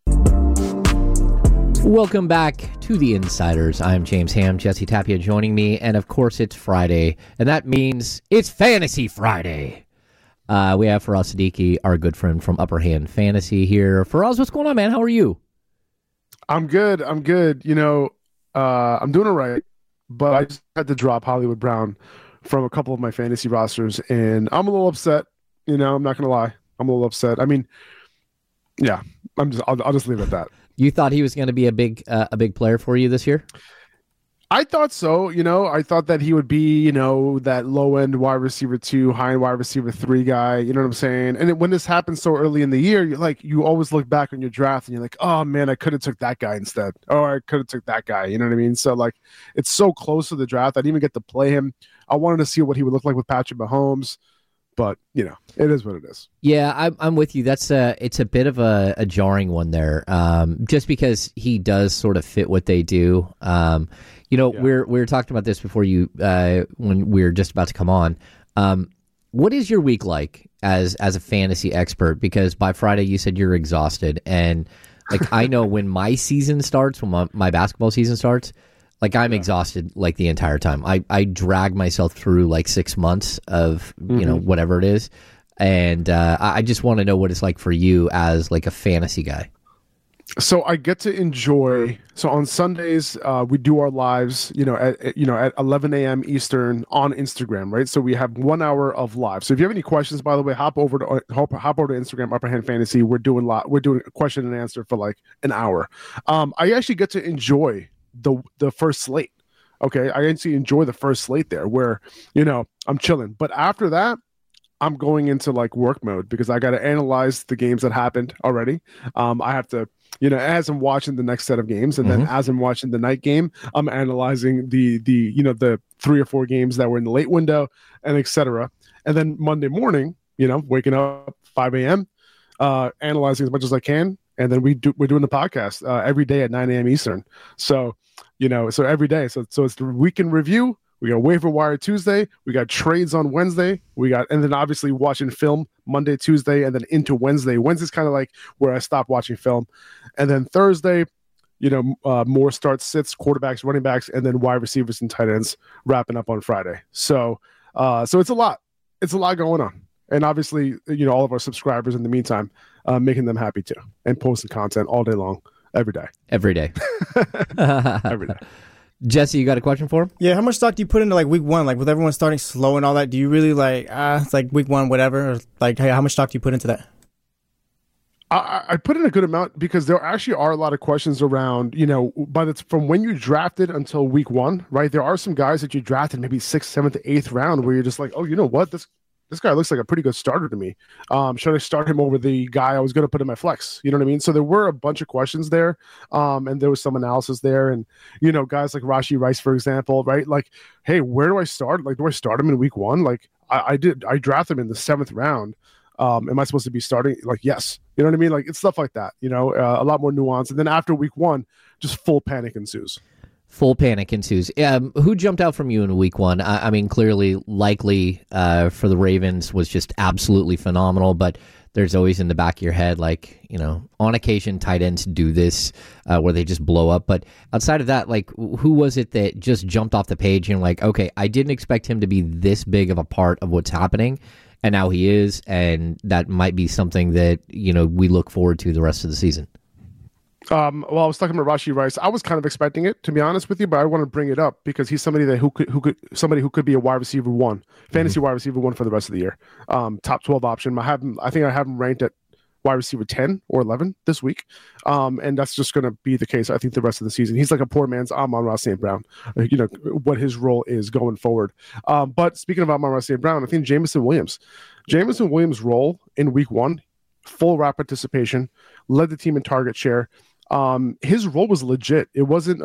Speaker 2: Welcome back to the Insiders. I'm James Ham, Jesse Tapia joining me, and of course it's Friday, and that means it's Fantasy Friday. We have Faraz Siddiqui, our good friend from Upper Hand Fantasy here. Faraz, what's going on, man? How are you?
Speaker 4: I'm good. I'm doing all right, but I just had to drop Hollywood Brown from a couple of my fantasy rosters, and I'm a little upset. I'm not going to lie. I'm a little upset. I mean, yeah, I'll just leave it at that.
Speaker 2: You thought he was going to be a big player for you this year?
Speaker 4: I thought so. I thought that he would be, that low end wide receiver 2, high end wide receiver 3 guy. You know what I'm saying? And when this happens so early in the year, you always look back on your draft and you're like, oh man, I could have took that guy instead, or I could have took that guy. You know what I mean? So it's so close to the draft. I didn't even get to play him. I wanted to see what he would look like with Patrick Mahomes. But, it is what it is.
Speaker 2: Yeah, I'm with you. It's a bit of a jarring one there, just because he does sort of fit what they do. We were talking about this before when we were just about to come on. What is your week like as a fantasy expert? Because by Friday you said you're exhausted, and I know when my season starts, when my basketball season starts, Like I'm exhausted like the entire time. I drag myself through like 6 months of whatever it is, and I just want to know what it's like for you as like a fantasy guy.
Speaker 4: So I get to enjoy. So on Sundays, we do our lives, at 11 a.m. Eastern on Instagram, right? So we have 1 hour of live. So if you have any questions, by the way, hop over to Instagram, Upper Hand Fantasy. We're doing a question and answer for like an hour. I actually get to enjoy the first slate. Okay, I actually enjoy the first slate there, where I'm chilling. But after that, I'm going into like work mode because I got to analyze the games that happened already. I have to. As I'm watching the next set of games, and then as I'm watching the night game, I'm analyzing the 3 or 4 games that were in the late window, and etc. And then Monday morning, waking up 5 a.m., analyzing as much as I can, and then we're doing the podcast every day at 9 a.m. Eastern. So so every day. So it's the weekend review. We got waiver wire Tuesday. We got trades on Wednesday. And then obviously watching film Monday, Tuesday, and then into Wednesday. Wednesday's kind of like where I stop watching film. And then Thursday, more starts, sits, quarterbacks, running backs, and then wide receivers and tight ends wrapping up on Friday. So it's a lot. It's a lot going on. And obviously, all of our subscribers in the meantime, making them happy too, and posting content all day long, every day.
Speaker 2: Every day.
Speaker 4: Every day.
Speaker 2: Jesse, you got a question for him?
Speaker 3: Yeah, how much stock do you put into like week one? Like with everyone starting slow and all that, do you really like, it's like week one, whatever? Or like, hey, how much stock do you put into that?
Speaker 4: I put in a good amount because there actually are a lot of questions around, from when you drafted until week one, right? There are some guys that you drafted maybe 6th, 7th, 8th round where you're just like, oh, you know what? This guy looks like a pretty good starter to me. Should I start him over the guy I was going to put in my flex? You know what I mean? So there were a bunch of questions there, and there was some analysis there. And, guys like Rashee Rice, for example, right? Like, hey, where do I start? Like, do I start him in week one? Like, I drafted him in the 7th round. Am I supposed to be starting? Like, yes. You know what I mean? Like, it's stuff like that, a lot more nuance. And then after week one, just full panic ensues.
Speaker 2: Full panic ensues. Who jumped out from you in week one? I mean, clearly, likely for the Ravens was just absolutely phenomenal, but there's always in the back of your head, like, on occasion, tight ends do this where they just blow up. But outside of that, like, who was it that just jumped off the page and like, okay, I didn't expect him to be this big of a part of what's happening, and now he is, and that might be something that, we look forward to the rest of the season?
Speaker 4: I was talking about Rashee Rice. I was kind of expecting it, to be honest with you, but I want to bring it up because he's somebody who could be a wide receiver one, fantasy wide receiver one for the rest of the year. Top 12 option. I think I have him ranked at wide receiver 10 or 11 this week, and that's just going to be the case. I think the rest of the season, he's like a poor man's Amon-Ra St. Brown. What his role is going forward. But speaking of Amon-Ra St. Brown, I think Jameson Williams' role in week one, full route participation, led the team in target share. His role was legit. It wasn't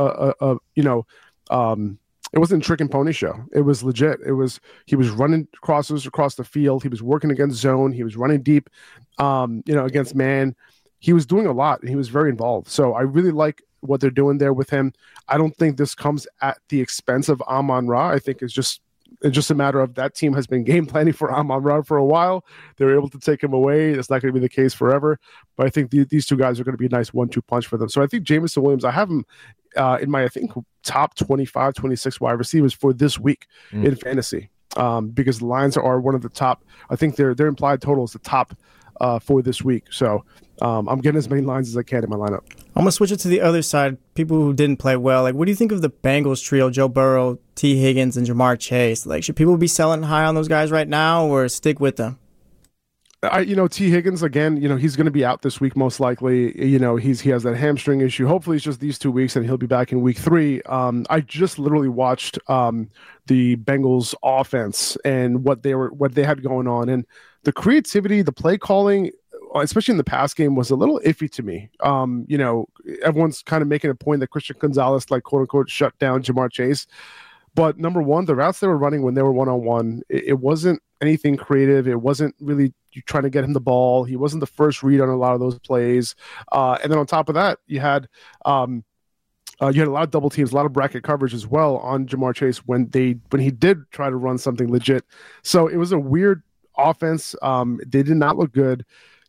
Speaker 4: it wasn't a trick and pony show. It was legit. He was running crosses across the field. He was working against zone. He was running deep, against man. He was doing a lot, and he was very involved. So I really like what they're doing there with him. I don't think this comes at the expense of Amon-Ra. I think it's just a matter of that team has been game planning for Amon-Ra for a while. They're able to take him away. It's not going to be the case forever. But I think these two guys are going to be a nice 1-2 punch for them. So I think Jameson Williams, I have him in my, I think, top 25, 26 wide receivers for this week in fantasy because the Lions are one of the top. I think their implied total is the top for this week. So I'm getting as many lines as I can in my lineup.
Speaker 3: I'm going to switch it to the other side. People who didn't play well. Like, what do you think of the Bengals trio, Joe Burrow, T. Higgins, and Jamar Chase? Like, should people be selling high on those guys right now or stick with them?
Speaker 4: T. Higgins, again, he's going to be out this week most likely. He has that hamstring issue. Hopefully it's just these 2 weeks and he'll be back in week 3. I just literally watched the Bengals offense and what they had going on, and the creativity, the play calling, especially in the pass game, was a little iffy to me. Everyone's kind of making a point that Christian Gonzalez, like, quote unquote, shut down Jamar Chase. But number one, the routes they were running when they were one-on-one, it wasn't anything creative. It wasn't really trying to get him the ball. He wasn't the first read on a lot of those plays. And then on top of that, you had a lot of double teams, a lot of bracket coverage as well on Jamar Chase when he did try to run something legit. So it was a weird offense. They did not look good.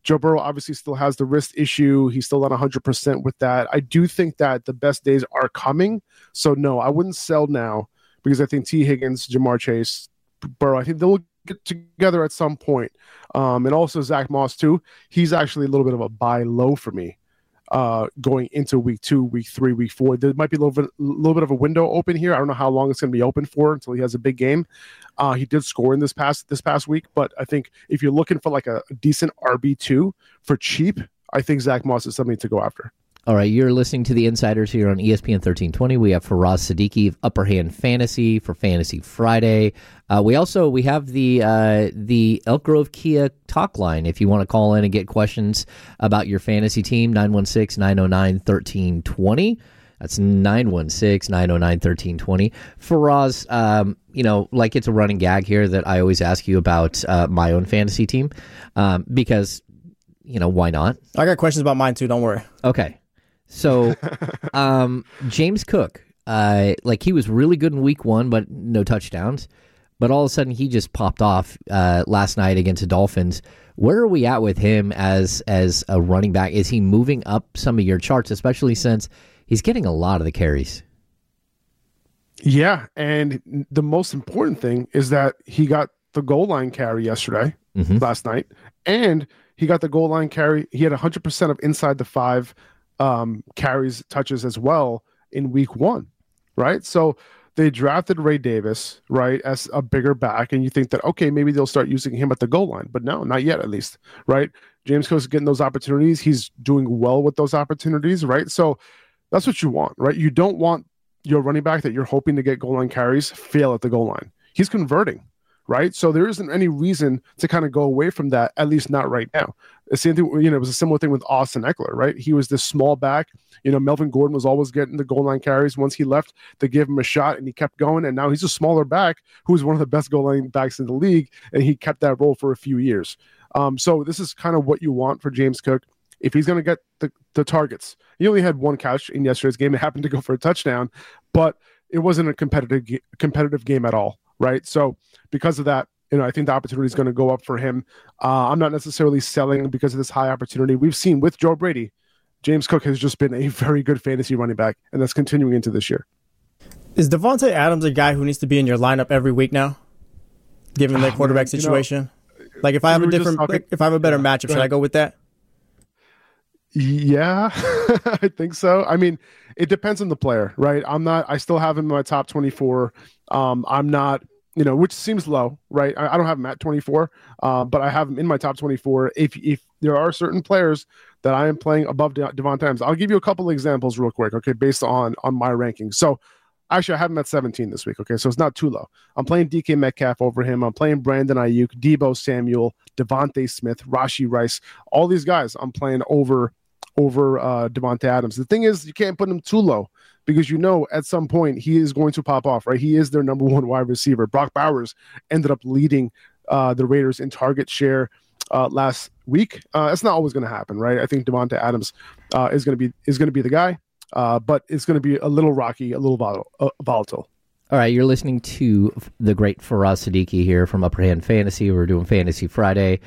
Speaker 4: Joe Burrow obviously still has the wrist issue. He's still not 100% with that. I do think that the best days are coming. So, no, I wouldn't sell now because I think T. Higgins, Jamar Chase, Burrow, I think they'll get together at some point. And also Zach Moss, too. He's actually a little bit of a buy low for me going into week 2, week 3, week 4. There might be a little bit of a window open here. I don't know how long it's going to be open for until he has a big game. He did score in this past week, but I think if you're looking for like a decent RB2 for cheap, I think Zach Moss is something to go after.
Speaker 2: All right, you're listening to the Insiders here on ESPN 1320. We have Faraz Siddiqui of Upper Hand Fantasy for Fantasy Friday. We have the Elk Grove Kia talk line. If you want to call in and get questions about your fantasy team, 916-909-1320. That's 916-909-1320. Faraz, like it's a running gag here that I always ask you about my own fantasy team because, why not?
Speaker 3: I got questions about mine too. Don't worry.
Speaker 2: Okay. So, James Cook, he was really good in week 1, but no touchdowns. But all of a sudden, he just popped off last night against the Dolphins. Where are we at with him as a running back? Is he moving up some of your charts, especially since he's getting a lot of the carries?
Speaker 4: Yeah, and the most important thing is that he got the goal line carry yesterday, last night, and he got the goal line carry. He had 100% of inside the 5 carries, touches as well in week 1, right? So they drafted Ray Davis, right, as a bigger back, and you think that, okay, maybe they'll start using him at the goal line, but no, not yet at least, right? James Cook's getting those opportunities. He's doing well with those opportunities, right? So that's what you want, right? You don't want your running back that you're hoping to get goal line carries fail at the goal line. He's converting, right? So there isn't any reason to kind of go away from that, at least not right now. The same thing, it was a similar thing with Austin Eckler, right? He was this small back. Melvin Gordon was always getting the goal line carries. Once he left, they gave him a shot and he kept going. And now he's a smaller back who is one of the best goal line backs in the league. And he kept that role for a few years. So this is kind of what you want for James Cook. If he's going to get the targets, he only had 1 catch in yesterday's game. It happened to go for a touchdown, but it wasn't a competitive game at all, right? So because of that, I think the opportunity is going to go up for him. I'm not necessarily selling because of this high opportunity. We've seen with Joe Brady, James Cook has just been a very good fantasy running back, and that's continuing into this year.
Speaker 3: Is Davante Adams a guy who needs to be in your lineup every week now, given the quarterback situation? If I have a better matchup, should I go with that?
Speaker 4: Yeah, I think so. I mean, it depends on the player, right? I still have him in my top 24. I'm not, which seems low, right? I don't have him at 24, but I have him in my top 24. If there are certain players that I am playing above Davante Adams, I'll give you a couple of examples real quick, okay, based on my rankings. So actually, I have him at 17 this week, okay, so it's not too low. I'm playing DK Metcalf over him. I'm playing Brandon Ayuk, Deebo Samuel, Devontae Smith, Rashee Rice. All these guys I'm playing over Davante Adams. The thing is, you can't put him too low because at some point he is going to pop off, right? He is their number 1 wide receiver. Brock Bowers ended up leading the Raiders in target share last week. That's not always going to happen, right? I think Davante Adams is going to be the guy, but it's going to be a little rocky, a little volatile.
Speaker 2: All right, you're listening to the great Faraz Siddiqui here from Upper Hand Fantasy. We're doing Fantasy Friday.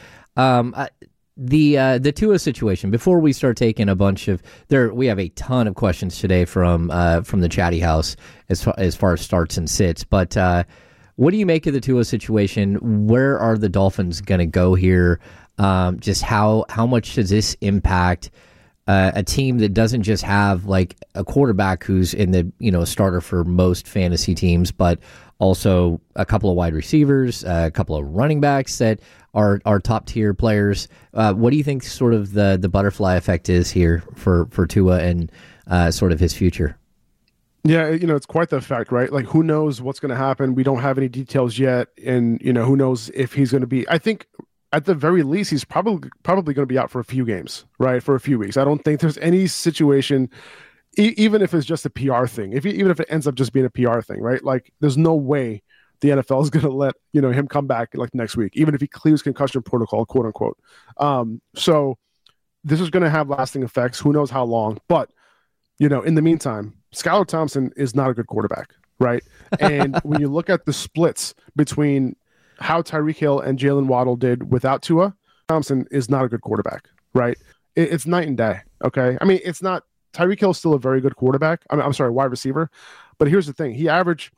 Speaker 2: The Tua situation. Before we start taking a bunch of we have a ton of questions today from the chatty house as far as starts and sits. But what do you make of the Tua situation? Where are the Dolphins going to go here? Just how much does this impact a team that doesn't just have like a quarterback who's in the starter for most fantasy teams, but also a couple of wide receivers, a couple of running backs that are top tier players. What do you think sort of the butterfly effect is here for Tua and sort of his future?
Speaker 4: Yeah, it's quite the effect, right? Like, who knows what's going to happen? We don't have any details yet, and who knows if he's going to be. I think at the very least, he's probably going to be out for a few games, right? For a few weeks. I don't think there's any situation, even if it's just a PR thing, even if it ends up just being a PR thing, right? Like, there's no way the NFL is going to let him come back like next week, even if he clears concussion protocol, quote unquote. So this is going to have lasting effects. Who knows how long? But in the meantime, Skylar Thompson is not a good quarterback, right? And when you look at the splits between how Tyreek Hill and Jalen Waddle did without Tua Thompson is not a good quarterback, right? It's night and day, okay? I mean, it's not – Tyreek Hill is still a very good quarterback. I'm sorry, wide receiver. But here's the thing. He averaged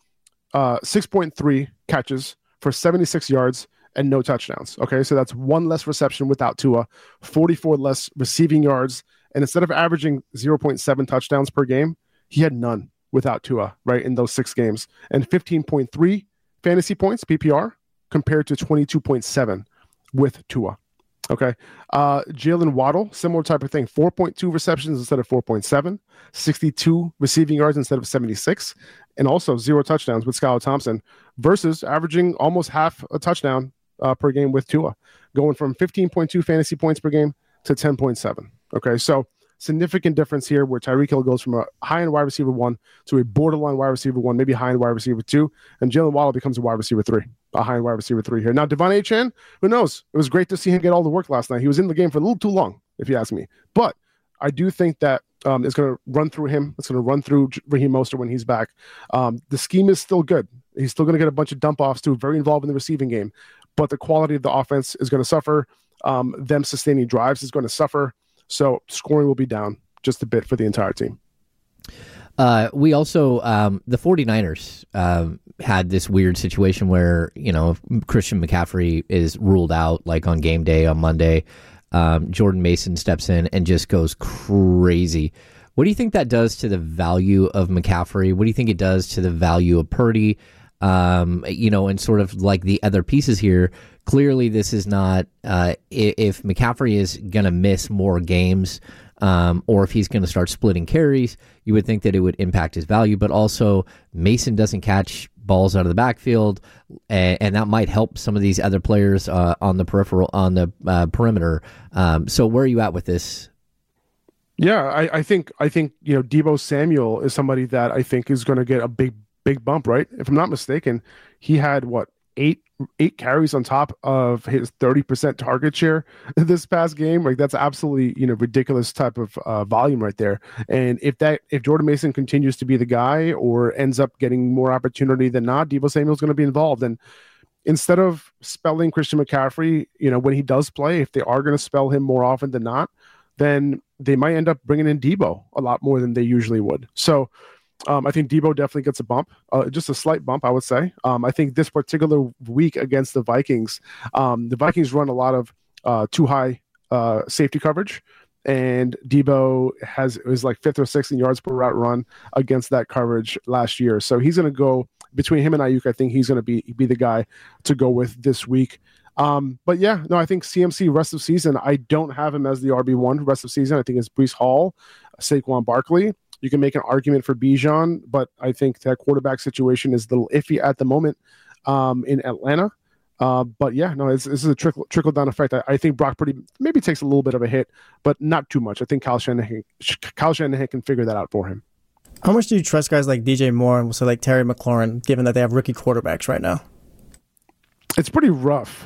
Speaker 4: 6.3 catches for 76 yards and no touchdowns, okay? So that's one less reception without Tua, 44 less receiving yards, and instead of averaging 0.7 touchdowns per game, he had none without Tua, right, in those 6 games. And 15.3 fantasy points, PPR, compared to 22.7 with Tua. Okay. Jalen Waddle, similar type of thing. 4.2 receptions instead of 4.7, 62 receiving yards instead of 76, and also 0 touchdowns with Skylar Thompson versus averaging almost half a touchdown per game with Tua, going from 15.2 fantasy points per game to 10.7. Okay. So significant difference here where Tyreek Hill goes from a high-end wide receiver 1 to a borderline wide receiver 1, maybe high-end wide receiver 2, and Jalen Waddle becomes a wide receiver 3, a high-end wide receiver 3 here. Now, Devon Achane, who knows? It was great to see him get all the work last night. He was in the game for a little too long, if you ask me. But I do think that it's going to run through him. It's going to run through Raheem Mostert when he's back. The scheme is still good. He's still going to get a bunch of dump-offs, too, very involved in the receiving game. But the quality of the offense is going to suffer. Them sustaining drives is going to suffer. So scoring will be down just a bit for the entire team.
Speaker 2: We also, the 49ers had this weird situation where, Christian McCaffrey is ruled out like on game day on Monday. Jordan Mason steps in and just goes crazy. What do you think that does to the value of McCaffrey? What do you think it does to the value of Purdy? And sort of like the other pieces here, clearly this is not, if McCaffrey is going to miss more games, or if he's going to start splitting carries, you would think that it would impact his value. But also, Mason doesn't catch balls out of the backfield, and that might help some of these other players on the perimeter. So where are you at with this?
Speaker 4: Yeah, I think Deebo Samuel is somebody that I think is going to get a big bump, right? If I'm not mistaken, he had eight carries on top of his 30% target share this past game. Like that's absolutely, ridiculous type of volume right there. And if Jordan Mason continues to be the guy or ends up getting more opportunity than not, Deebo Samuel's going to be involved. And instead of spelling Christian McCaffrey, when he does play, if they are going to spell him more often than not, then they might end up bringing in Deebo a lot more than they usually would. So I think Deebo definitely gets a bump, just a slight bump, I would say. I think this particular week against the Vikings run a lot of too high safety coverage, and Deebo is like 5th or 6th in yards per route run against that coverage last year. So he's going to go between him and Ayuk. I think he's going to be the guy to go with this week. But yeah, no, I think CMC rest of season, I don't have him as the RB1 rest of season. I think it's Breece Hall, Saquon Barkley. You can make an argument for Bijan, but I think that quarterback situation is a little iffy at the moment in Atlanta. But yeah, no, this is a trickle-down effect. I think Brock Purdy maybe takes a little bit of a hit, but not too much. I think Kyle Shanahan can figure that out for him.
Speaker 3: How much do you trust guys like DJ Moore and also like Terry McLaurin, given that they have rookie quarterbacks right now?
Speaker 4: It's pretty rough.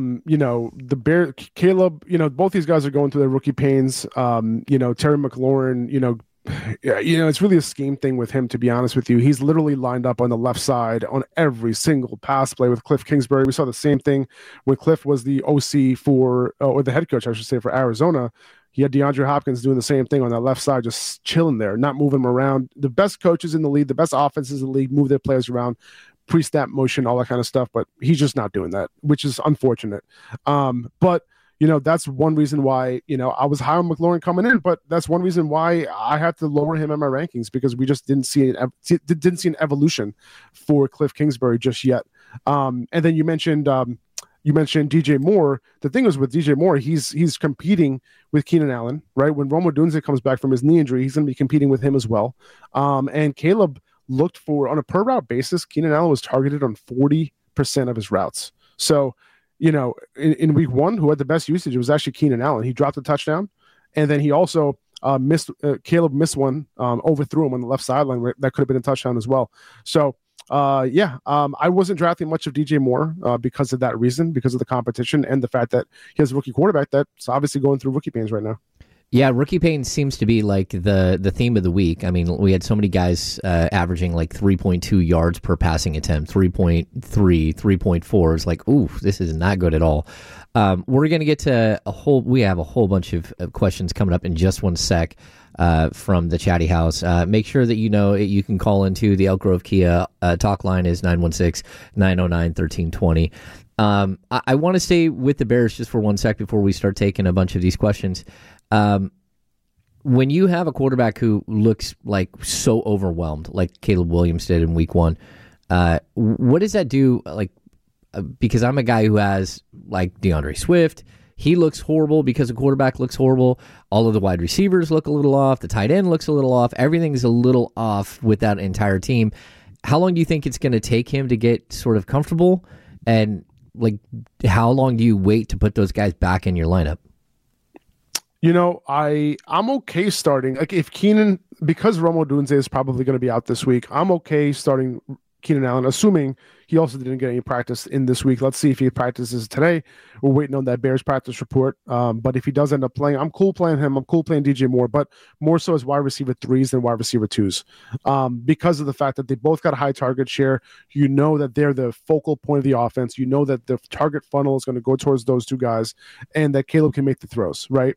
Speaker 4: Caleb, both these guys are going through their rookie pains. Terry McLaurin, it's really a scheme thing with him, to be honest with you. He's literally lined up on the left side on every single pass play with Cliff Kingsbury. We saw the same thing when Cliff was the OC or the head coach, I should say, for Arizona. He had DeAndre Hopkins doing the same thing on that left side, just chilling there, not moving him around. The best coaches in the league, the best offenses in the league move their players around, pre-snap motion, all that kind of stuff, but he's just not doing that, which is unfortunate. But that's one reason why, I was high on McLaurin coming in, but that's one reason why I had to lower him in my rankings, because we just didn't see an evolution for Cliff Kingsbury just yet. And then you mentioned DJ Moore. The thing is with DJ Moore, he's competing with Keenan Allen, right? When Rome Odunze comes back from his knee injury, he's going to be competing with him as well. And Caleb looked for, on a per route basis, Keenan Allen was targeted on 40% of his routes. So, in week 1, who had the best usage, it was actually Keenan Allen. He dropped a touchdown, and then he also Caleb missed one, overthrew him on the left sideline. That could have been a touchdown as well. So, I wasn't drafting much of DJ Moore because of that reason, because of the competition and the fact that he has a rookie quarterback that's obviously going through rookie pains right now.
Speaker 2: Yeah, rookie pain seems to be like the theme of the week. I mean, we had so many guys averaging like 3.2 yards per passing attempt, 3.3, 3.4. It's like, ooh, this is not good at all. We're going to get to we have a whole bunch of questions coming up in just one sec from the Chatty House. Make sure that you can call into the Elk Grove Kia talk line is 916-909-1320. I want to stay with the Bears just for one sec before we start taking a bunch of these questions. When you have a quarterback who looks like so overwhelmed, like Caleb Williams did in week 1, what does that do? Because I'm a guy who has like DeAndre Swift. He looks horrible because the quarterback looks horrible. All of the wide receivers look a little off. The tight end looks a little off. Everything's a little off with that entire team. How long do you think it's going to take him to get sort of comfortable? And how long do you wait to put those guys back in your lineup?
Speaker 4: I'm okay starting. Like if Keenan, because Rome Odunze is probably going to be out this week, I'm okay starting Keenan Allen, assuming he also didn't get any practice in this week. Let's see if he practices today. We're waiting on that Bears practice report. But if he does end up playing, I'm cool playing him. I'm cool playing DJ Moore, but more so as wide receiver 3s than wide receiver 2s. Because of the fact that they both got a high target share. You know that they're the focal point of the offense. You know that the target funnel is going to go towards those two guys and that Caleb can make the throws, right?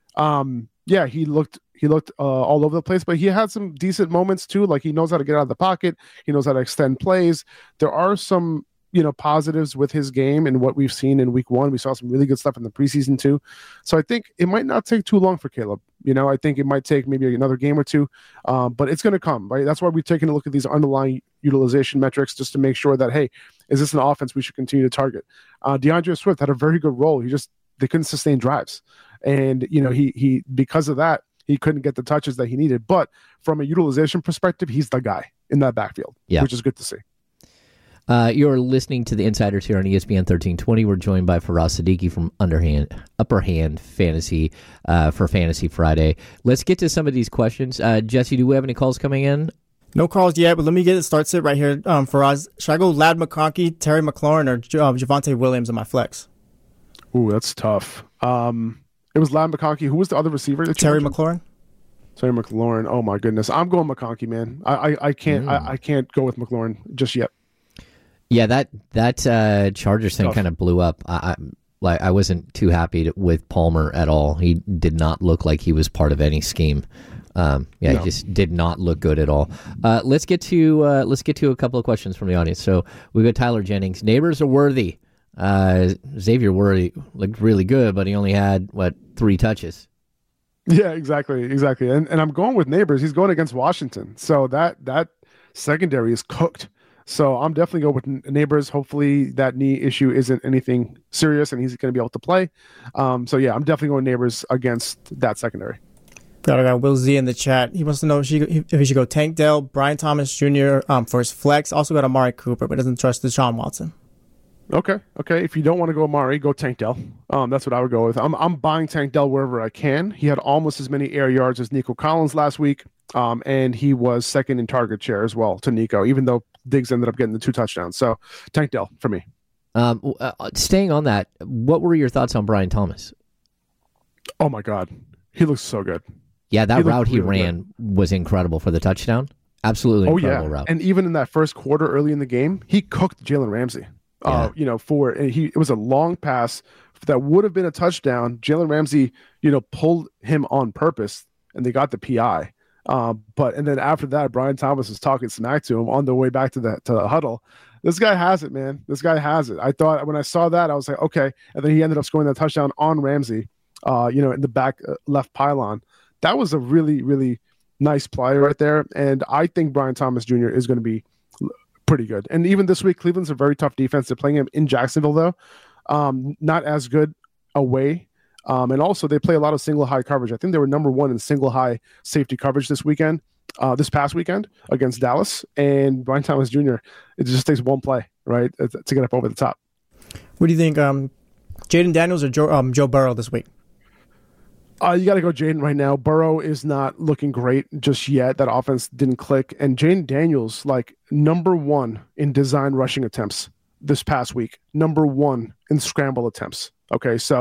Speaker 4: He looked all over the place, but he had some decent moments too. Like he knows how to get out of the pocket. He knows how to extend plays. There are some, positives with his game and what we've seen in week 1. We saw some really good stuff in the preseason too. So I think it might not take too long for Caleb. I think it might take maybe another game or two, but it's going to come, right? That's why we're taking a look at these underlying utilization metrics just to make sure that, hey, is this an offense we should continue to target? DeAndre Swift had a very good role. They couldn't sustain drives. And, he because of that, he couldn't get the touches that he needed. But from a utilization perspective, he's the guy in that backfield, which is good to see.
Speaker 2: You're listening to the Insiders here on ESPN 1320. We're joined by Faraz Siddiqui from Upper Hand Fantasy for Fantasy Friday. Let's get to some of these questions. Jesse, do we have any calls coming in?
Speaker 3: No calls yet, but let me get it started right here. Faraz, should I go Ladd McConkey, Terry McLaurin, or Javonte Williams in my flex?
Speaker 4: Ooh, that's tough. It was Ladd McConkey. Who was the other receiver?
Speaker 3: Terry McLaurin.
Speaker 4: Terry McLaurin. Oh my goodness, I'm going McConkey, man. I can't. I can't go with McLaurin just yet.
Speaker 2: Yeah, that Chargers thing kind of blew up. I wasn't too happy with Palmer at all. He did not look like he was part of any scheme. He just did not look good at all. Let's get to a couple of questions from the audience. So we've got Tyler Jennings. Neighbors are worthy. Xavier Worthy looked really good, but he only had 3 touches.
Speaker 4: Yeah, exactly. And I'm going with Neighbors. He's going against Washington, so that secondary is cooked. So I'm definitely going with Neighbors. Hopefully that knee issue isn't anything serious, and he's going to be able to play. I'm definitely going Neighbors against that secondary.
Speaker 3: I got Will Z in the chat. He wants to know if he should go Tank Dell, Brian Thomas Jr. For his flex. Also got Amari Cooper, but doesn't trust Deshaun Watson.
Speaker 4: Okay. If you don't want to go Amari, go Tank Dell. That's what I would go with. I'm buying Tank Dell wherever I can. He had almost as many air yards as Nico Collins last week, and he was second in target share as well to Nico, even though Diggs ended up getting the 2 touchdowns. So Tank Dell for me.
Speaker 2: Staying on that, what were your thoughts on Brian Thomas?
Speaker 4: Oh my God, he looks so good.
Speaker 2: Yeah, that route he ran was incredible for the touchdown. Absolutely incredible route.
Speaker 4: And even in that first quarter early in the game, he cooked Jalen Ramsey. It was a long pass that would have been a touchdown. Jalen Ramsey, pulled him on purpose, and they got the PI. And then after that, Brian Thomas was talking smack to him on the way back to the huddle. This guy has it, man. This guy has it. I thought when I saw that, I was like, okay. And then he ended up scoring that touchdown on Ramsey, in the back left pylon. That was a really, really nice play right there. And I think Brian Thomas Jr. is going to be pretty good. And even this week, Cleveland's a very tough defense. They're playing him in Jacksonville, though. Not as good away. And also, they play a lot of single high coverage. I think they were number 1 in single high safety coverage this past weekend against Dallas. And Brian Thomas Jr., it just takes one play, right, to get up over the top.
Speaker 3: What do you think, Jaden Daniels or Joe Burrow this week?
Speaker 4: You got to go Jaden right now. Burrow is not looking great just yet. That offense didn't click. And Jaden Daniels, number 1 in design rushing attempts this past week. Number 1 in scramble attempts. Okay, so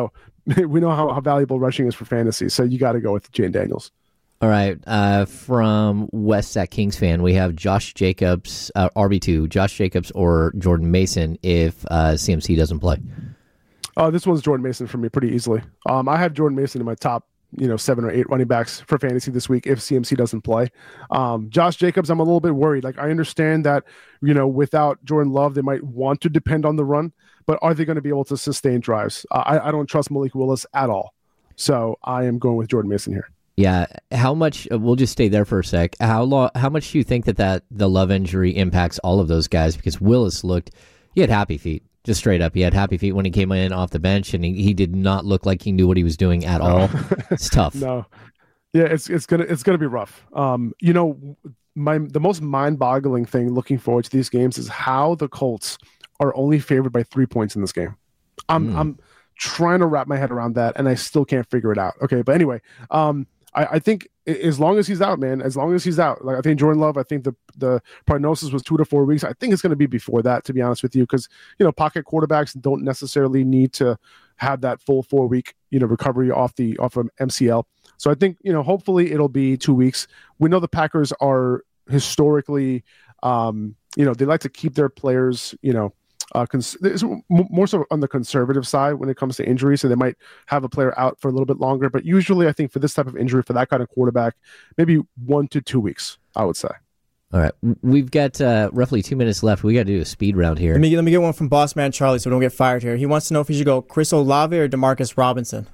Speaker 4: We know how valuable rushing is for fantasy, so you got to go with Jane Daniels.
Speaker 2: All right. From West at Kings fan, we have Josh Jacobs, RB2, Josh Jacobs or Jordan Mason if CMC doesn't play.
Speaker 4: This one's Jordan Mason for me pretty easily. I have Jordan Mason in my top 7 or 8 running backs for fantasy this week if CMC doesn't play. Josh Jacobs, I'm a little bit worried. Like, I understand that, without Jordan Love, they might want to depend on the run, but are they going to be able to sustain drives? I don't trust Malik Willis at all. So I am going with Jordan Mason here.
Speaker 2: Yeah. How much, we'll just stay there for a sec. How much do you think that the Love injury impacts all of those guys? Because Willis he had happy feet. Just straight up, he had happy feet when he came in off the bench, and he did not look like he knew what he was doing at all. It's tough.
Speaker 4: No, yeah, it's gonna be rough. The most mind-boggling thing looking forward to these games is how the Colts are only favored by 3 points in this game. I'm trying to wrap my head around that, and I still can't figure it out. Okay, but anyway, I think as long as he's out, man, like I think Jordan Love, I think the prognosis was 2 to 4 weeks. I think it's going to be before that, to be honest with you, because, pocket quarterbacks don't necessarily need to have that full 4-week, recovery off of MCL. So I think, hopefully it'll be 2 weeks. We know the Packers are historically, they like to keep their players, it's more so on the conservative side when it comes to injury, so they might have a player out for a little bit longer. But usually, I think for this type of injury, for that kind of quarterback, maybe 1 to 2 weeks, I would say.
Speaker 2: All right, we've got roughly 2 minutes left. We got to do a speed round here.
Speaker 3: Let me get one from Boss Man Charlie, so we don't get fired here. He wants to know if he should go Chris Olave or Demarcus Robinson.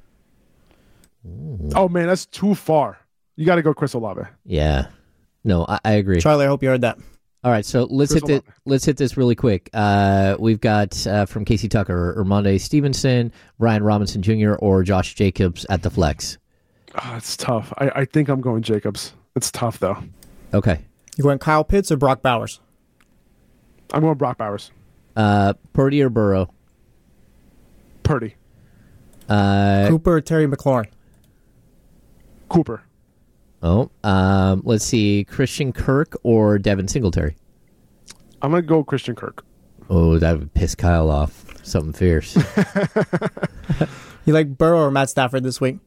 Speaker 4: Oh man, that's too far. You got to go Chris Olave.
Speaker 2: Yeah, no, I agree.
Speaker 3: Charlie, I hope you heard that.
Speaker 2: All right, so let's hit this really quick. We've got from Casey Tucker, Ramondre Stevenson, Brian Robinson Jr., or Josh Jacobs at the flex.
Speaker 4: Oh, it's tough. I think I'm going Jacobs. It's tough, though.
Speaker 2: Okay.
Speaker 3: You going Kyle Pitts or Brock Bowers?
Speaker 4: I'm going Brock Bowers.
Speaker 2: Purdy or Burrow?
Speaker 4: Purdy.
Speaker 3: Cooper or Terry McLaurin?
Speaker 4: Cooper.
Speaker 2: Oh, let's see, Christian Kirk or Devin Singletary?
Speaker 4: I'm going to go Christian Kirk.
Speaker 2: Oh, that would piss Kyle off. Something fierce.
Speaker 3: You like Burrow or Matt Stafford this week?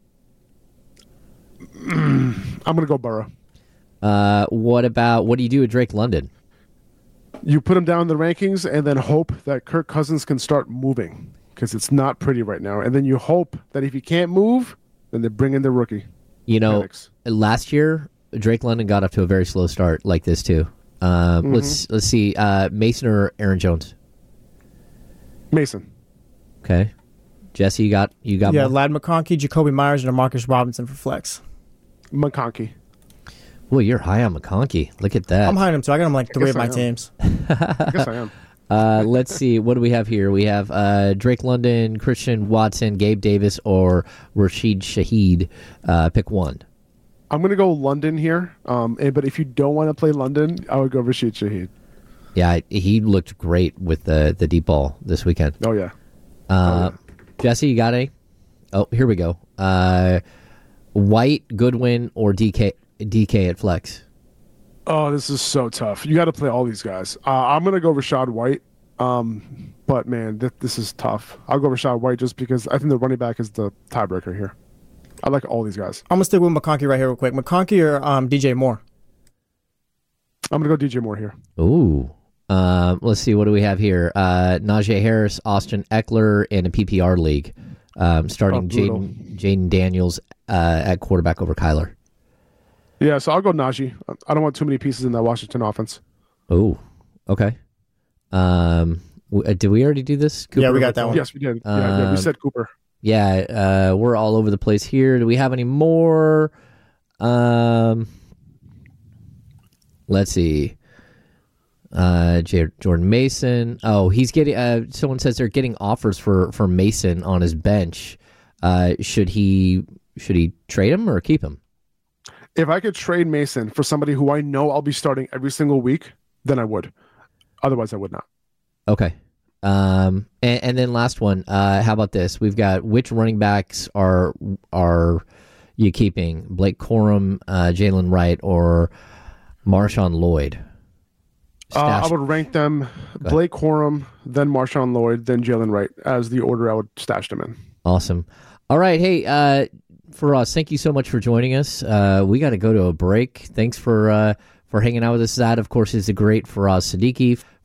Speaker 4: I'm going to go Burrow.
Speaker 2: What do you do with Drake London?
Speaker 4: You put him down in the rankings and then hope that Kirk Cousins can start moving, because it's not pretty right now. And then you hope that if he can't move, then they bring in the rookie.
Speaker 2: Last year, Drake London got off to a very slow start like this too. Let's see, Mason or Aaron Jones?
Speaker 4: Mason.
Speaker 2: Okay. Jesse, you got
Speaker 3: Yeah,
Speaker 2: more?
Speaker 3: Ladd McConkey, Jacoby Myers, and Marcus Robinson for flex.
Speaker 4: McConkey.
Speaker 2: Well, you're high on McConkey. Look at that.
Speaker 3: I'm high on him too. I got him like 3 of my teams.
Speaker 4: I guess I am.
Speaker 2: Let's see. What do we have here? We have Drake London, Christian Watson, Gabe Davis, or Rashid Shaheed. Pick one.
Speaker 4: I'm going to go London here. But if you don't want to play London, I would go Rashid Shaheed.
Speaker 2: Yeah, he looked great with the deep ball this weekend.
Speaker 4: Oh, yeah.
Speaker 2: Jesse, you got any? Oh, here we go. White, Goodwin, or DK at flex?
Speaker 4: Oh, this is so tough. You got to play all these guys. I'm going to go Rachaad White. But, man, this is tough. I'll go Rachaad White just because I think the running back is the tiebreaker here. I like all these guys.
Speaker 3: I'm going to stick with McConkey right here real quick. McConkey or DJ Moore?
Speaker 4: I'm going to go DJ Moore here.
Speaker 2: Ooh. Let's see. What do we have here? Najee Harris, Austin Eckler in a PPR league. Starting Jaden Daniels at quarterback over Kyler.
Speaker 4: Yeah, so I'll go Najee. I don't want too many pieces in that Washington offense.
Speaker 2: Oh, okay. Did we already do this? Cooper?
Speaker 3: Yeah, we got that one.
Speaker 4: Yes, we did. Yeah, we said Cooper.
Speaker 2: Yeah, we're all over the place here. Do we have any more? Let's see. Jordan Mason. Oh, he's getting. Someone says they're getting offers for Mason on his bench. Should he trade him or keep him?
Speaker 4: If I could trade Mason for somebody who I know I'll be starting every single week, then I would. Otherwise, I would not.
Speaker 2: Okay. And then last one. How about this? We've got which running backs are you keeping? Blake Corum, Jalen Wright, or Marshawn Lloyd?
Speaker 4: I would rank them Blake Corum, then Marshawn Lloyd, then Jalen Wright as the order I would stash them in.
Speaker 2: Awesome. All right. Hey, Faraz, thank you so much for joining us. We got to go to a break. Thanks for hanging out with us. That, of course, is the great Faraz Siddiqui